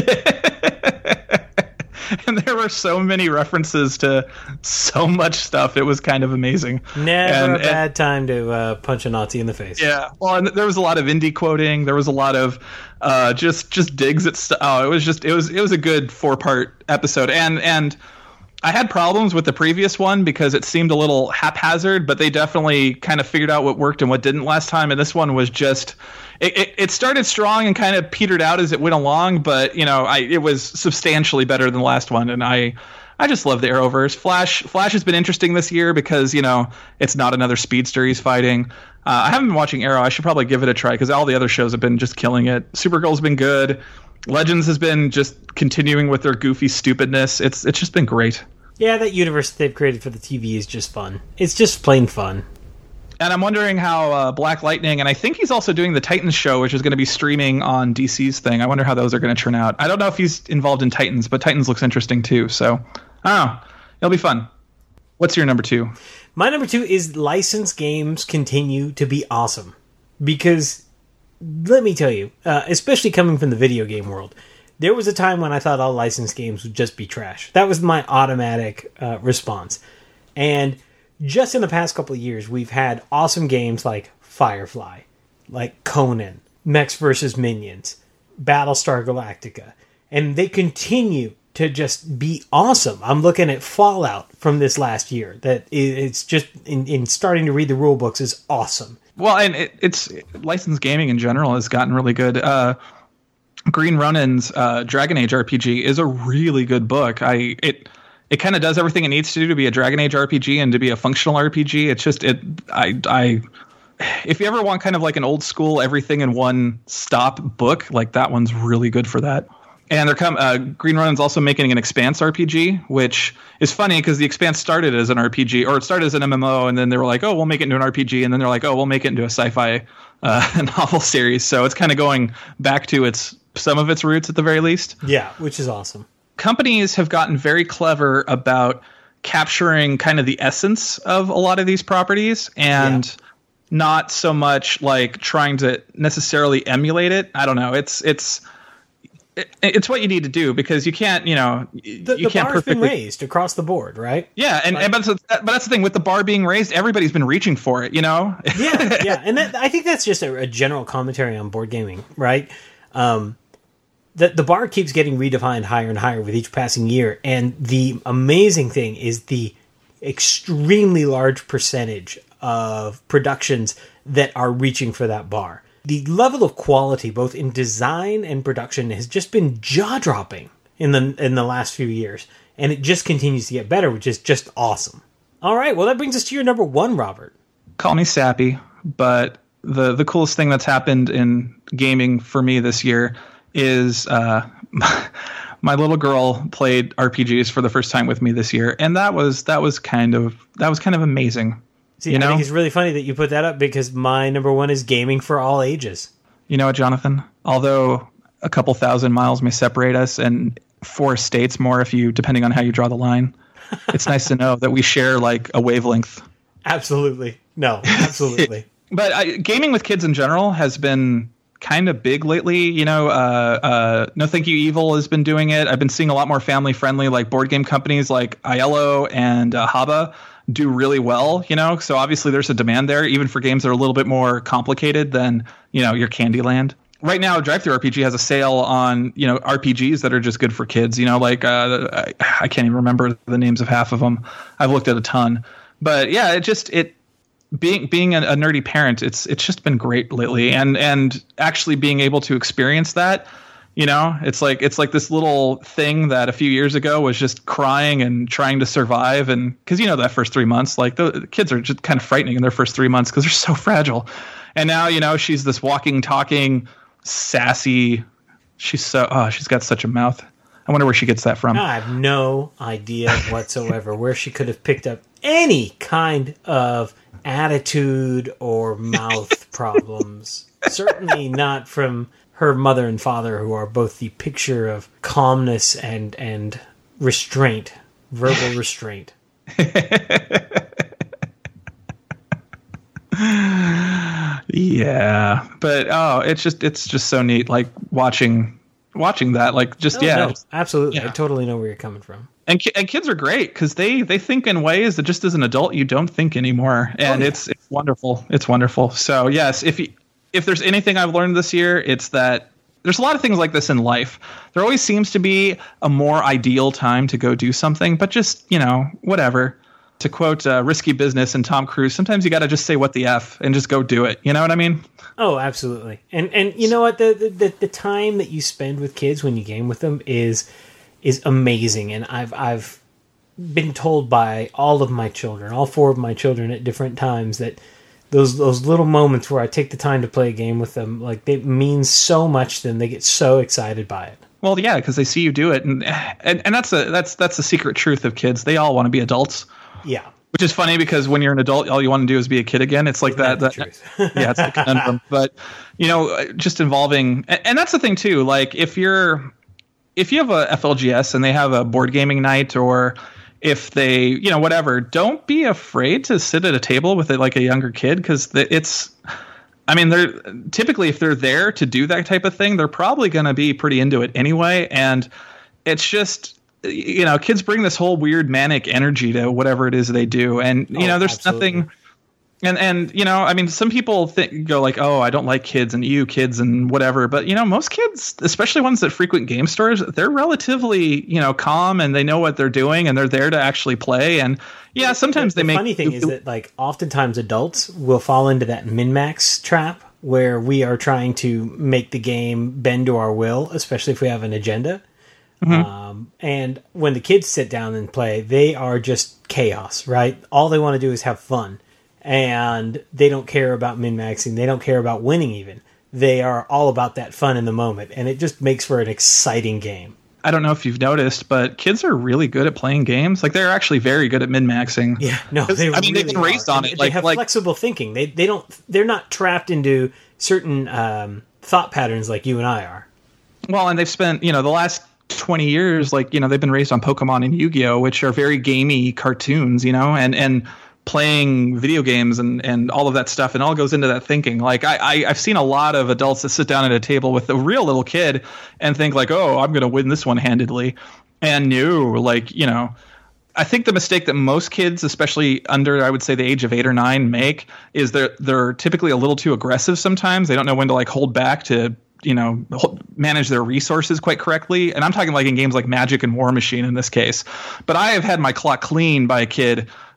And there were so many references to so much stuff. It was kind of amazing. Never a bad time to punch a Nazi in the face. Yeah. Well, and there was a lot of indie quoting. There was a lot of just digs at stuff. Oh, it was a good 4-part episode. And I had problems with the previous one because it seemed a little haphazard, but they definitely kind of figured out what worked and what didn't last time. And this one was just, it started strong and kind of petered out as it went along, but it was substantially better than the last one. And I just love the Arrowverse. Flash has been interesting this year because, it's not another speedster he's fighting. I haven't been watching Arrow. I should probably give it a try because all the other shows have been just killing it. Supergirl's been good. Legends has been just continuing with their goofy stupidness. It's just been great. Yeah, that universe they've created for the TV is just fun. It's just plain fun. And I'm wondering how Black Lightning, and I think he's also doing the Titans show, which is going to be streaming on DC's thing. I wonder how those are going to turn out. I don't know if he's involved in Titans, but Titans looks interesting too. So, I don't know. It'll be fun. What's your number 2? My number 2 is licensed games continue to be awesome. Because, let me tell you, especially coming from the video game world, there was a time when I thought all licensed games would just be trash. That was my automatic response. And just in the past couple of years, we've had awesome games like Firefly, like Conan, Mechs vs. Minions, Battlestar Galactica. And they continue to just be awesome. I'm looking at Fallout from this last year. That it's just, in starting to read the rule books, is awesome. Well, and it's licensed gaming in general has gotten really good. Green Ronin's Dragon Age RPG is a really good book. It kind of does everything it needs to do to be a Dragon Age RPG and to be a functional RPG. It's just if you ever want kind of like an old school everything in one stop book, like that one's really good for that. And Green Ronin's also making an Expanse RPG, which is funny because the Expanse started as an RPG, or it started as an MMO, and then they were like, oh, we'll make it into an RPG, and then they're like, oh, we'll make it into a sci-fi novel series. So it's kind of going back to some of its roots at the very least. Yeah, which is awesome. Companies have gotten very clever about capturing kind of the essence of a lot of these properties and not so much like trying to necessarily emulate it. I don't know. It's what you need to do because you can't, you can't bar's been raised across the board, right? Yeah, but that's the thing with the bar being raised. Everybody's been reaching for it, Yeah, and I think that's just a general commentary on board gaming, right? The bar keeps getting redefined higher and higher with each passing year, and the amazing thing is the extremely large percentage of productions that are reaching for that bar. The level of quality, both in design and production, has just been jaw-dropping in the last few years. And it just continues to get better, which is just awesome. All right, well, that brings us to your number one, Robert. Call me sappy, but the coolest thing that's happened in gaming for me this year is my little girl played RPGs for the first time with me this year, and that was kind of amazing. See, I think it's really funny that you put that up, because my number one is gaming for all ages. You know what, Jonathan? Although a couple thousand miles may separate us, and 4 states more if you, depending on how you draw the line, it's nice to know that we share like a wavelength. Absolutely. No, absolutely. But gaming with kids in general has been kind of big lately. You know, No Thank You Evil has been doing it. I've been seeing a lot more family friendly, like board game companies like Aiello and Haba do really well, you know, so obviously there's a demand there, even for games that are a little bit more complicated than, you know, your Candyland. Right now, Drive-Thru RPG has a sale on, you know, RPGs that are just good for kids, you know, like I can't even remember the names of half of them. I've looked at a ton. But yeah, being a nerdy parent, it's just been great lately, and actually being able to experience that, you know, it's like this little thing that a few years ago was just crying and trying to survive, and because you know that first 3 months, like the kids are just kind of frightening in their first 3 months because they're so fragile, and now, you know, she's this walking, talking, sassy. She's got such a mouth. I wonder where she gets that from. I have no idea whatsoever where she could have picked up any kind of attitude or mouth problems. Certainly not from her mother and father, who are both the picture of calmness and restraint, verbal restraint. Yeah, but it's just so neat, like watching that, like just No, absolutely. Yeah. I totally know where you're coming from. And kids are great because they think in ways that just as an adult you don't think anymore, and it's wonderful. It's wonderful. So yes, if there's anything I've learned this year, it's that there's a lot of things like this in life. There always seems to be a more ideal time to go do something, but just, you know, whatever. To quote Risky Business and Tom Cruise, sometimes you got to just say what the F and just go do it. You know what I mean? Oh, absolutely. And you know what? The time that you spend with kids when you game with them is amazing. And I've been told by all of my children, all 4 of my children at different times, that those little moments where I take the time to play a game with them, like, it means so much to them. They get so excited by it. Well, yeah, because they see you do it, and that's the secret truth of kids. They all want to be adults. Yeah. Which is funny because when you're an adult, all you want to do is be a kid again. It's like that yeah, it's the conundrum. But, you know, just involving, and that's the thing too. Like if you have a FLGS and they have a board gaming night, or if they, you know, whatever, don't be afraid to sit at a table with like a younger kid, because they're typically, if they're there to do that type of thing, they're probably going to be pretty into it anyway. And it's just, you know, kids bring this whole weird manic energy to whatever it is they do. And, you know, there's absolutely nothing. And, you know, I mean, some people go like, oh, I don't like kids and kids and whatever. But, you know, most kids, especially ones that frequent game stores, they're relatively, you know, calm, and they know what they're doing, and they're there to actually play. And yeah, sometimes the funny thing is that, like, oftentimes adults will fall into that min-max trap where we are trying to make the game bend to our will, especially if we have an agenda. Mm-hmm. And when the kids sit down and play, they are just chaos, right? All they want to do is have fun. And they don't care about min-maxing. They don't care about winning even. They are all about that fun in the moment. And it just makes for an exciting game. I don't know if you've noticed, but kids are really good at playing games. Like, they're actually very good at min-maxing. Yeah, no, they've been raised on it. They have flexible thinking. They're not trapped into certain thought patterns like you and I are. Well, and they've spent, you know, the last 20 years, like, you know, they've been raised on Pokemon and Yu-Gi-Oh, which are very gamey cartoons, you know, and playing video games and all of that stuff, and all goes into that thinking. Like, I've seen a lot of adults that sit down at a table with a real little kid and think like, oh, I'm going to win this one handedly. And no, like, you know, I think the mistake that most kids, especially under, I would say, the age of 8 or 9, make is they're typically a little too aggressive sometimes. They don't know when to, like, hold back to, you know, manage their resources quite correctly. And I'm talking like in games like Magic and War Machine in this case. But I have had my clock cleaned by a kid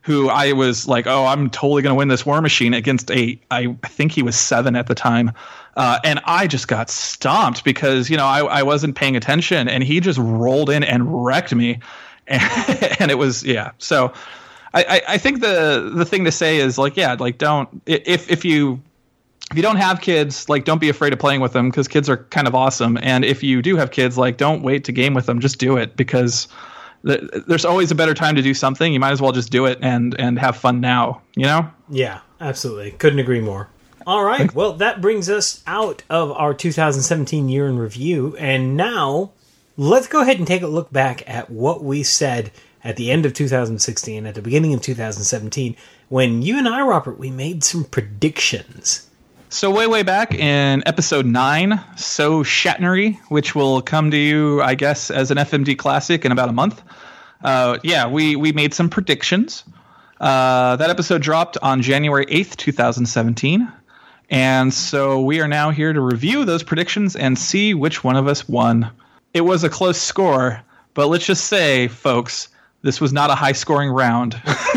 who I was like, oh, I'm totally going to win this War Machine against I think he was 7 at the time. And I just got stomped because, I wasn't paying attention, and he just rolled in and wrecked me. And it was, yeah. So I think the thing to say is don't, if you don't have kids, don't be afraid of playing with them, because kids are kind of awesome. And if you do have kids, don't wait to game with them, just do it, because there's always a better time to do something. You might as well just do it and have fun now, Yeah, absolutely. Couldn't agree more. All right. Well, that brings us out of our 2017 year in review. And now let's go ahead and take a look back at what we said at the end of 2016, at the beginning of 2017, when you and I, Robert, we made some predictions. So way back in episode 9, So Shatnery, which will come to you, I guess, as an FMD classic in about a month. We made some predictions. That episode dropped on January 8th, 2017. And so we are now here to review those predictions and see which one of us won. It was a close score, but let's just say, folks, this was not a high-scoring round.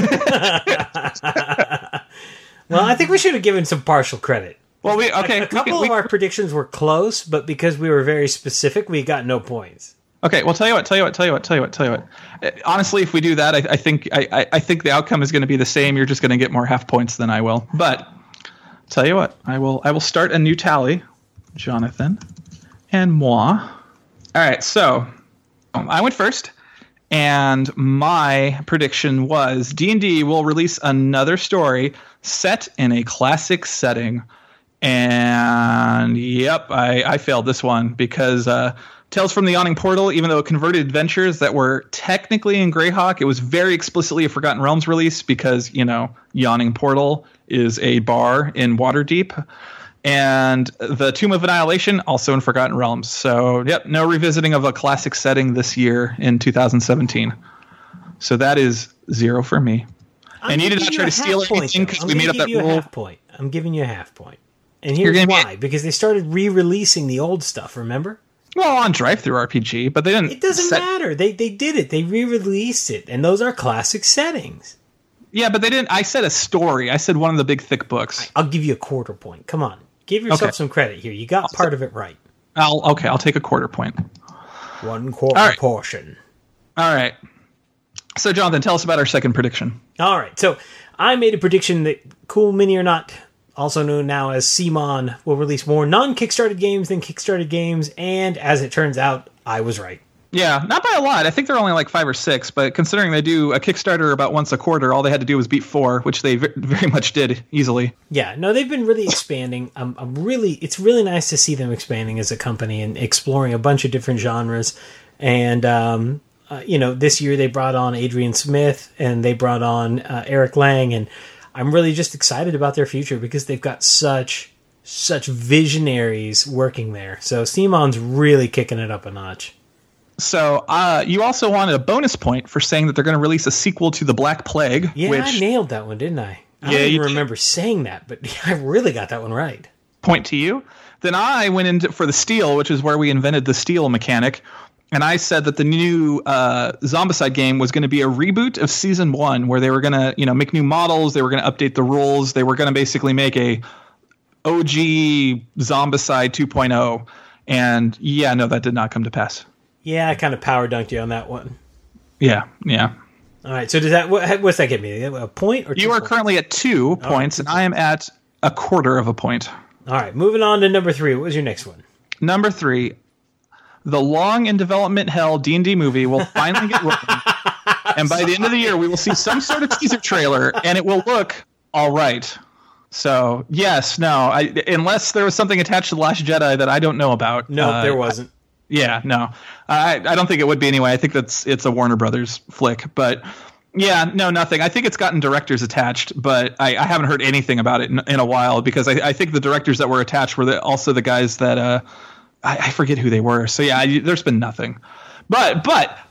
Well, I think we should have given some partial credit. Well, a couple of our predictions were close, but because we were very specific, we got no points. Okay, well, tell you what. Honestly, if we do that, I think the outcome is going to be the same. You're just going to get more half points than I will. But tell you what, I will start a new tally, Jonathan and moi. All right, so I went first, and my prediction was D&D will release another story set in a classic setting. And yep, I failed this one because Tales from the Yawning Portal, even though it converted adventures that were technically in Greyhawk, it was very explicitly a Forgotten Realms release because, Yawning Portal is a bar in Waterdeep. And the Tomb of Annihilation, also in Forgotten Realms. So, yep, no revisiting of a classic setting this year in 2017. So that is 0 for me. And you did not try to steal anything because we made up that rule. I'm giving you a half point. And here's why. Because they started re-releasing the old stuff, remember? Well, on Drive-Thru RPG, but they didn't... It doesn't matter. They did it. They re-released it. And those are classic settings. Yeah, but they didn't... I said a story. I said one of the big, thick books. I'll give you a quarter point. Come on. Give yourself some credit here. You got part of it right. I'll take a quarter point. 1/4 portion. All right. So, Jonathan, tell us about our second prediction. All right. So, I made a prediction that Cool Mini or Not, also known now as CMON, will release more non-Kickstarted games than Kickstarted games, and as it turns out, I was right. Yeah, not by a lot. I think they're only like 5 or 6, but considering they do a Kickstarter about once a quarter, all they had to do was beat 4, which they very much did easily. Yeah, no, they've been really expanding. It's really nice to see them expanding as a company and exploring a bunch of different genres. And this year they brought on Adrian Smith and they brought on Eric Lang, and I'm really just excited about their future because they've got such visionaries working there. So CMON's really kicking it up a notch. So you also wanted a bonus point for saying that they're going to release a sequel to The Black Plague. Yeah, I nailed that one, didn't I? I don't even remember saying that, but I really got that one right. Point to you. Then I went in for the Steel, which is where we invented the Steel mechanic. And I said that the new Zombicide game was going to be a reboot of Season 1, where they were going to make new models. They were going to update the rules. They were going to basically make a OG Zombicide 2.0. And yeah, no, that did not come to pass. Yeah, I kind of power dunked you on that one. Yeah. All right, so does that what's that give me? A point or 2 You are currently at 2 points, and I am at 1/4 of a point. All right, moving on to number 3. What was your next one? Number 3, the long in development hell D&D movie will finally get rolling, and by the end of the year, we will see some sort of teaser trailer, and it will look all right. So, yes, no, unless there was something attached to The Last Jedi that I don't know about. No, there wasn't. Yeah, no. I don't think it would be anyway. I think it's a Warner Brothers flick. But, yeah, no, nothing. I think it's gotten directors attached, but I haven't heard anything about it in a while because I think the directors that were attached were also the guys that I forget who they were. So, yeah, there's been nothing. But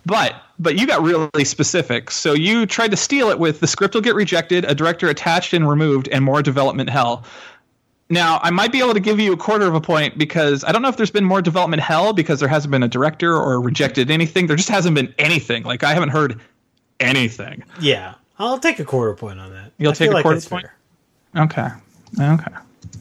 you got really specific. So you tried to steal it with the script will get rejected, a director attached and removed, and more development hell. Now, I might be able to give you 1/4 of a point because I don't know if there's been more development hell because there hasn't been a director or rejected anything. There just hasn't been anything. Like, I haven't heard anything. Yeah. I'll take a quarter point on that. You'll I feel take a like quarter that's point? fair. Okay.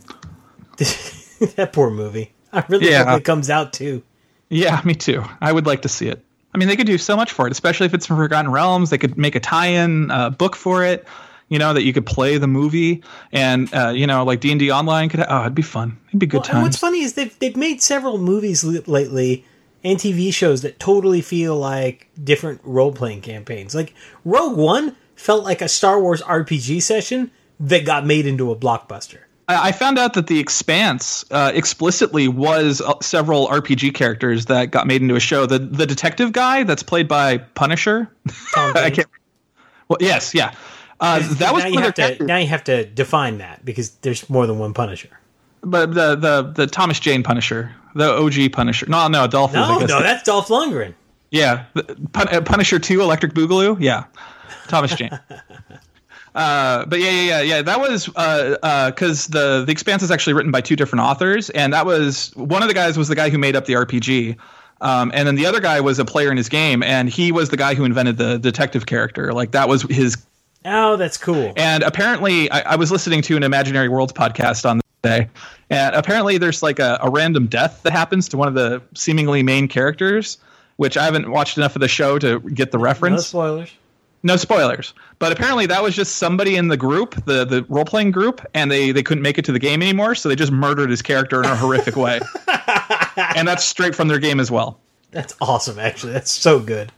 That poor movie. I really hope it comes out too. Yeah, me too. I would like to see it. I mean, they could do so much for it, especially if it's from Forgotten Realms. They could make a tie-in book for it, that you could play the movie, and like D&D Online could. It'd be fun. It'd be good times. What's funny is they've made several movies lately and TV shows that totally feel like different role-playing campaigns. Like Rogue One felt like a Star Wars RPG session that got made into a blockbuster. I found out that The Expanse explicitly was several RPG characters that got made into a show. The detective guy that's played by Punisher. I can't. Well, yes, yeah. That was now you have to define that because there's more than one Punisher. But the Thomas Jane Punisher, the OG Punisher. No, Dolph. No, that's Dolph Lundgren. Yeah, Punisher 2, Electric Boogaloo. Yeah, Thomas Jane. But yeah. That was because the Expanse is actually written by two different authors, and that was one of the guys was the guy who made up the RPG, and then the other guy was a player in his game, and he was the guy who invented the detective character. Like that was his. Oh, that's cool. And apparently, I was listening to an Imaginary Worlds podcast on the day, and apparently there's like a random death that happens to one of the seemingly main characters, which I haven't watched enough of the show to get the reference. No spoilers. No spoilers. But apparently that was just somebody in the group, the role-playing group, and they couldn't make it to the game anymore, so they just murdered his character in a horrific way. And that's straight from their game as well. That's awesome, actually. That's so good.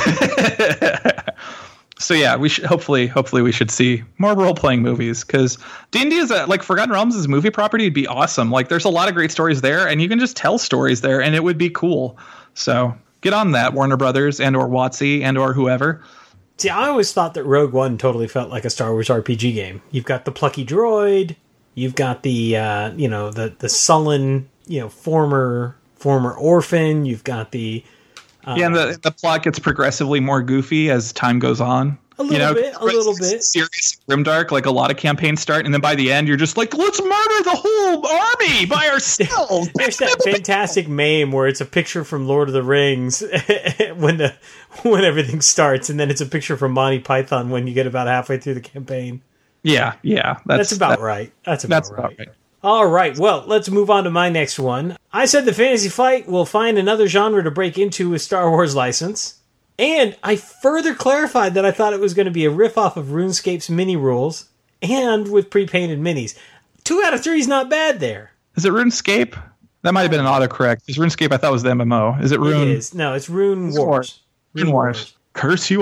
So yeah, we should hopefully we should see more role-playing movies, because D&D is like Forgotten Realms is a movie property. It'd be awesome. Like there's a lot of great stories there, and you can just tell stories there, and it would be cool. So get on that, Warner Brothers and or WotC and or whoever. See, I always thought that Rogue One totally felt like a Star Wars RPG game. You've got the plucky droid, you've got the the sullen, former orphan, you've got the and the plot gets progressively more goofy as time goes on. A little bit. Serious, grimdark, like a lot of campaigns start, and then by the end, you're just like, let's murder the whole army by ourselves. There's that fantastic meme where it's a picture from Lord of the Rings when everything starts, and then it's a picture from Monty Python when you get about halfway through the campaign. Yeah, that's about right. That's about right. All right, well, let's move on to my next one. I said the Fantasy Flight will find another genre to break into with Star Wars license. And I further clarified that I thought it was going to be a riff-off of RuneScape's mini rules and with pre-painted minis. 2 out of 3 is not bad there. Is it RuneScape? That might have been an autocorrect. Because RuneScape I thought was the MMO. Is it Rune? It is. No, it's Rune Wars. Rune Wars. Curse you,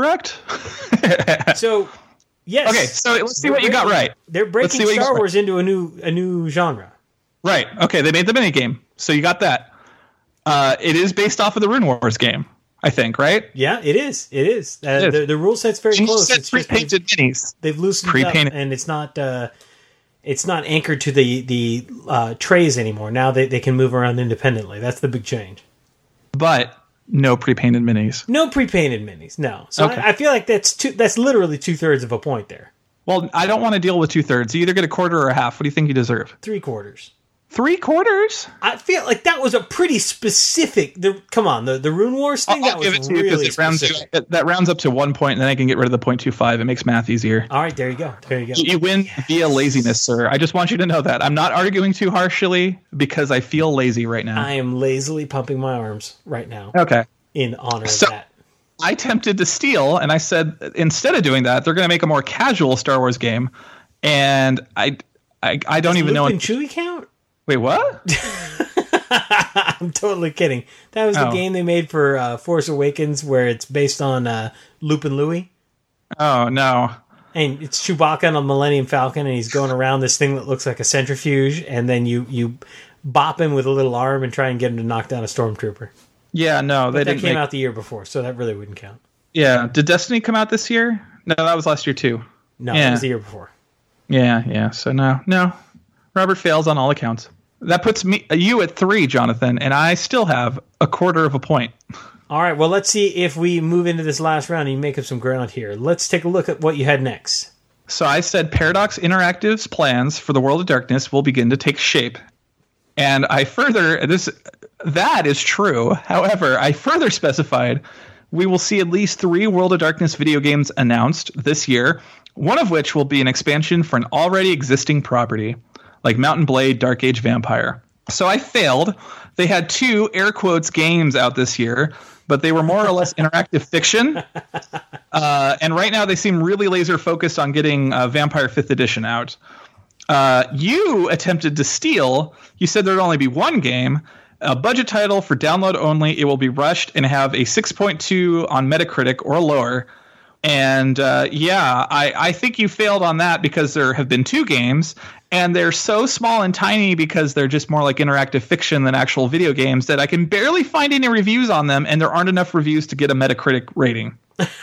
autocorrect? So, yes. Okay, so let's see what you got right. They're breaking Star Wars into a new genre. Right. Okay, they made the minigame. So you got that. It is based off of the Rune Wars game, I think, right? Yeah, it is. It is. The rule set's very close. It's pre-painted minis. They've loosened it up, and it's not anchored to the trays anymore. Now they can move around independently. That's the big change. But no pre-painted minis. No pre-painted minis. No. So okay. I feel like that's literally 2/3 of a point there. Well, I don't want to deal with 2/3. You either get a quarter or a half. What do you think you deserve? 3/4. 3/4? I feel like that was a pretty specific. Come on, the Rune Wars thing. I'll give it to you because that rounds up to 1 point, and then I can get rid of the 0.25. It makes math easier. All right, there you go. You win via laziness, sir. I just want you to know that I'm not arguing too harshly because I feel lazy right now. I am lazily pumping my arms right now. Okay. In honor of that. I attempted to steal, and I said instead of doing that, they're going to make a more casual Star Wars game, and I don't even know. Does Luke and Chewie count? Wait, what? I'm totally kidding. That was the game they made for Force Awakens, where it's based on Loop and Louie. Oh no! And it's Chewbacca on a Millennium Falcon, and he's going around this thing that looks like a centrifuge, and then you bop him with a little arm and try and get him to knock down a stormtrooper. Yeah, no, that came out the year before, so that really wouldn't count. Yeah, did Destiny come out this year? No, that was last year too. No, it was the year before. Yeah. So no. Robert fails on all accounts. That puts you at 3, Jonathan, and I still have a quarter of a point. All right, well, let's see if we move into this last round and you make up some ground here. Let's take a look at what you had next. So I said Paradox Interactive's plans for the World of Darkness will begin to take shape. And I further, that is true. However, I further specified we will see at least 3 World of Darkness video games announced this year, one of which will be an expansion for an already existing property, like Mount and Blade Dark Age Vampire. So I failed. They had 2 air quotes games out this year, but they were more or less interactive fiction. And right now they seem really laser focused on getting Vampire 5th Edition out. You attempted to steal. You said there'd only be 1 game, a budget title for download only. It will be rushed and have a 6.2 on Metacritic or lower. And I think you failed on that because there have been 2 games, and they're so small and tiny because they're just more like interactive fiction than actual video games that I can barely find any reviews on them, and there aren't enough reviews to get a Metacritic rating.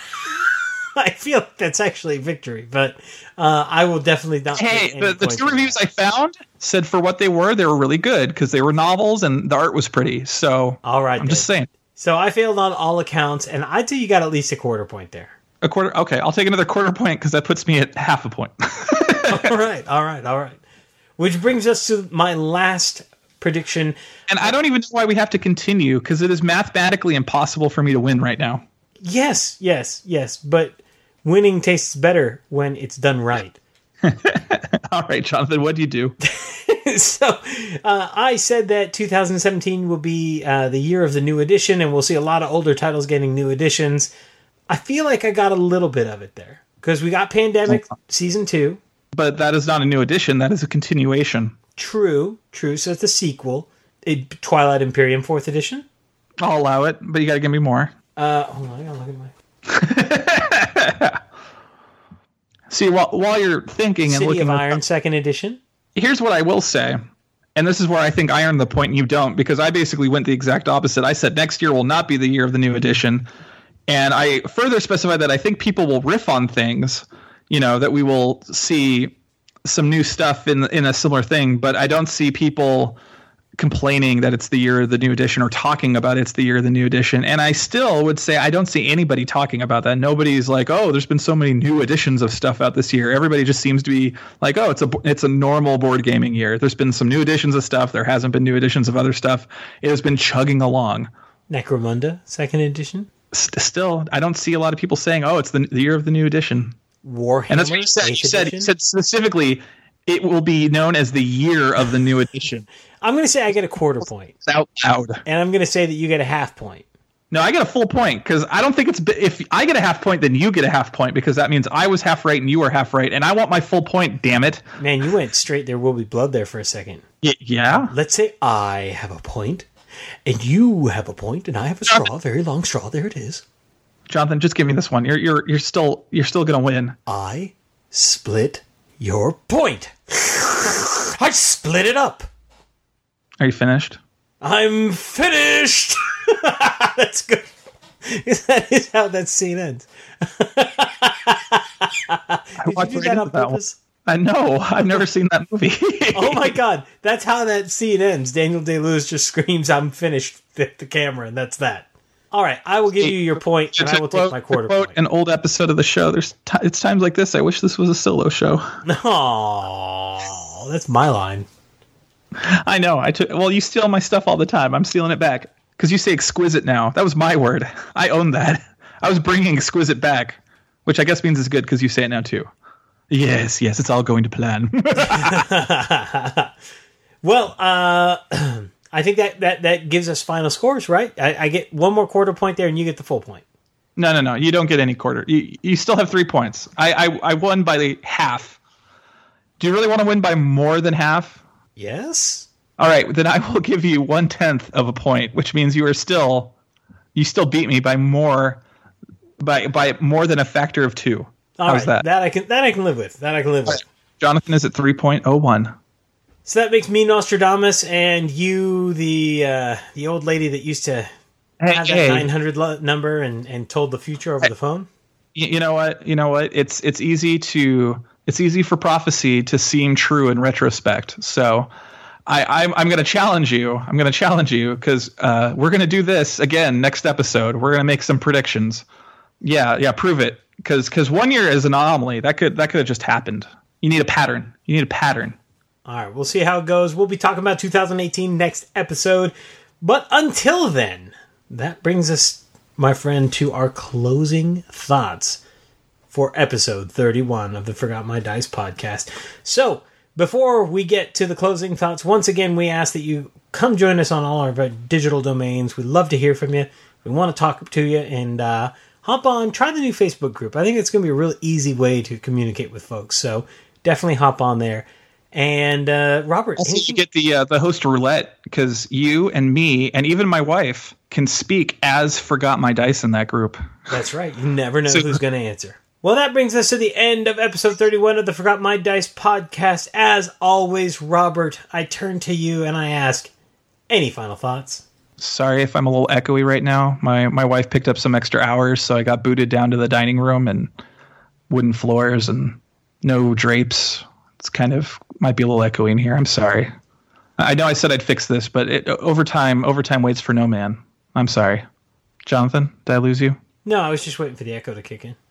I feel that's actually victory, but I will definitely not. Hey, the 2 reviews I found said for what they were really good because they were novels and the art was pretty. So all right, I'm just saying. So I failed on all accounts, and I'd say you got at least a quarter point there. A quarter? Okay, I'll take another quarter point because that puts me at half a point. All right. Which brings us to my last prediction. And I don't even know why we have to continue because it is mathematically impossible for me to win right now. Yes. But winning tastes better when it's done right. All right, Jonathan, what do you do? So I said that 2017 will be the year of the new edition, and we'll see a lot of older titles getting new editions. I feel like I got a little bit of it there because we got Pandemic Season 2. But that is not a new edition. That is a continuation. True. So it's a sequel. Twilight Imperium 4th edition. I'll allow it, but you got to give me more. Hold on, I gotta look at my... See, while you're thinking City and looking of at Iron 2nd edition. Here's what I will say, and this is where I think I earned the point and you don't, because I basically went the exact opposite. I said next year will not be the year of the new edition. And I further specified that I think people will riff on things, that we will see some new stuff in a similar thing, but I don't see people complaining that it's the year of the new edition or talking about it's the year of the new edition. And I still would say I don't see anybody talking about that. Nobody's like, oh, there's been so many new editions of stuff out this year. Everybody just seems to be like, oh, it's a normal board gaming year. There's been some new editions of stuff. There hasn't been new editions of other stuff. It has been chugging along. Necromunda 2nd edition. Still, I don't see a lot of people saying, "Oh, it's the year of the new edition." Warhammer. And that's what you said. You said specifically, it will be known as the year of the new edition. I'm going to say I get a quarter point. It's out loud. And I'm going to say that you get a half point. No, I get a full point because I don't think it's. If I get a half point, then you get a half point because that means I was half right and you were half right, and I want my full point. Damn it! Man, you went straight. There will be blood there for a second. Yeah. Let's say I have a point. And you have a point, and I have a straw, a very long straw. There it is. Jonathan, just give me this one. You're still gonna win. I split your point. I split it up. Are you finished? I'm finished. That's good. That is how that scene ends. Did you do that on purpose? I know. I've never seen that movie. Oh my god, that's how that scene ends. Daniel Day-Lewis just screams, "I'm finished," at the camera, and that's that. All right, I will give you your point, and I will take my quarter point. An old episode of the show. It's times like this. I wish this was a solo show. Oh, that's my line. I know. Well, you steal my stuff all the time. I'm stealing it back because you say exquisite now. That was my word. I own that. I was bringing exquisite back, which I guess means it's good because you say it now too. Yes, it's all going to plan. Well, I think that gives us final scores, right? I get one more quarter point there, and you get the full point. No. You don't get any quarter. You still have 3 points. I won by half. Do you really want to win by more than half? Yes. All right, then I will give you 1/10 of a point, which means you still beat me by more than a factor of 2. How's that? That I can live with. Jonathan is at 3.01. So that makes me Nostradamus, and you the old lady that used to have that 900 number and told the future over the phone. You know what? It's easy for prophecy to seem true in retrospect. So I'm going to challenge you. I'm going to challenge you because we're going to do this again next episode. We're going to make some predictions. Yeah, prove it. Because 1 year is an anomaly. That could have just happened. You need a pattern. All right, we'll see how it goes. We'll be talking about 2018 next episode. But until then, that brings us my friend, to our closing thoughts for episode 31 of the Forgot My Dice podcast. So, before we get to the closing thoughts, once again, we ask that you come join us on all of our digital domains. We'd love to hear from you. We want to talk to you, and hop on, try the new Facebook group. I think it's going to be a real easy way to communicate with folks, so definitely hop on there. And Robert, also, you get the host roulette, because you and me and even my wife can speak as Forgot My Dice in that group. That's right. You never know who's going to answer. Well, that brings us to the end of episode 31 of the Forgot My Dice podcast. As always, Robert, I turn to you and I ask, any final thoughts? Sorry if I'm a little echoey right now. My wife picked up some extra hours, so I got booted down to the dining room and wooden floors and no drapes. It's kind of might be a little echoey in here. I'm sorry. I know I said I'd fix this, but overtime waits for no man. I'm sorry. Jonathan, did I lose you? No, I was just waiting for the echo to kick in.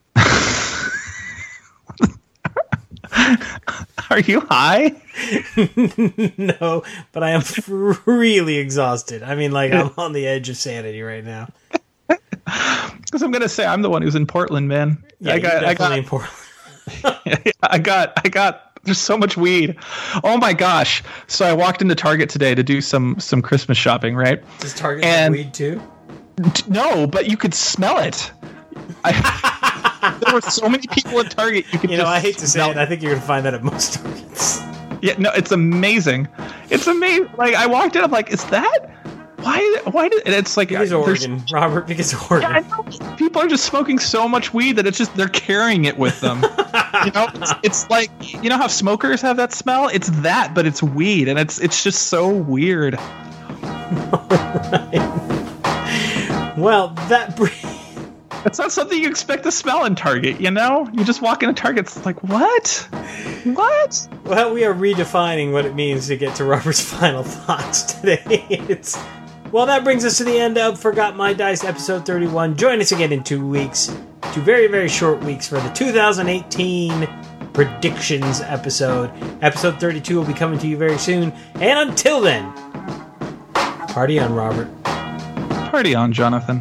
Are you high? No, but I am really exhausted. I mean, like, I'm on the edge of sanity right now. Because I'm going to say I'm the one who's in Portland, man. Yeah, I got in Portland. I got there's so much weed. Oh my gosh. So I walked into Target today to do some Christmas shopping, right? Does Target have weed too? No, but you could smell it. There were so many people at Target. I hate to say it. I think you're going to find that at most Targets. Yeah, no, it's amazing. It's amazing. Like, I walked in, I'm like, is that? Why did, and it's like, because Oregon, Robert, because Oregon. Yeah, I know. People are just smoking so much weed that it's just, they're carrying it with them. It's like, you know how smokers have that smell? It's that, but it's weed, and it's just so weird. Right. Well, it's not something you expect to smell in Target, you know? You just walk into Target, it's like, what? What? Well, we are redefining what it means to get to Robert's final thoughts today. Well, that brings us to the end of Forgot My Dice episode 31. Join us again in 2 weeks. 2 very, very short weeks for the 2018 predictions episode. Episode 32 will be coming to you very soon. And until then, party on, Robert. Party on, Jonathan.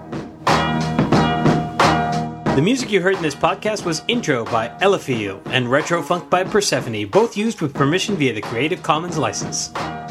The music you heard in this podcast was Intro by Elafeel and Retro Funk by Persephone, both used with permission via the Creative Commons license.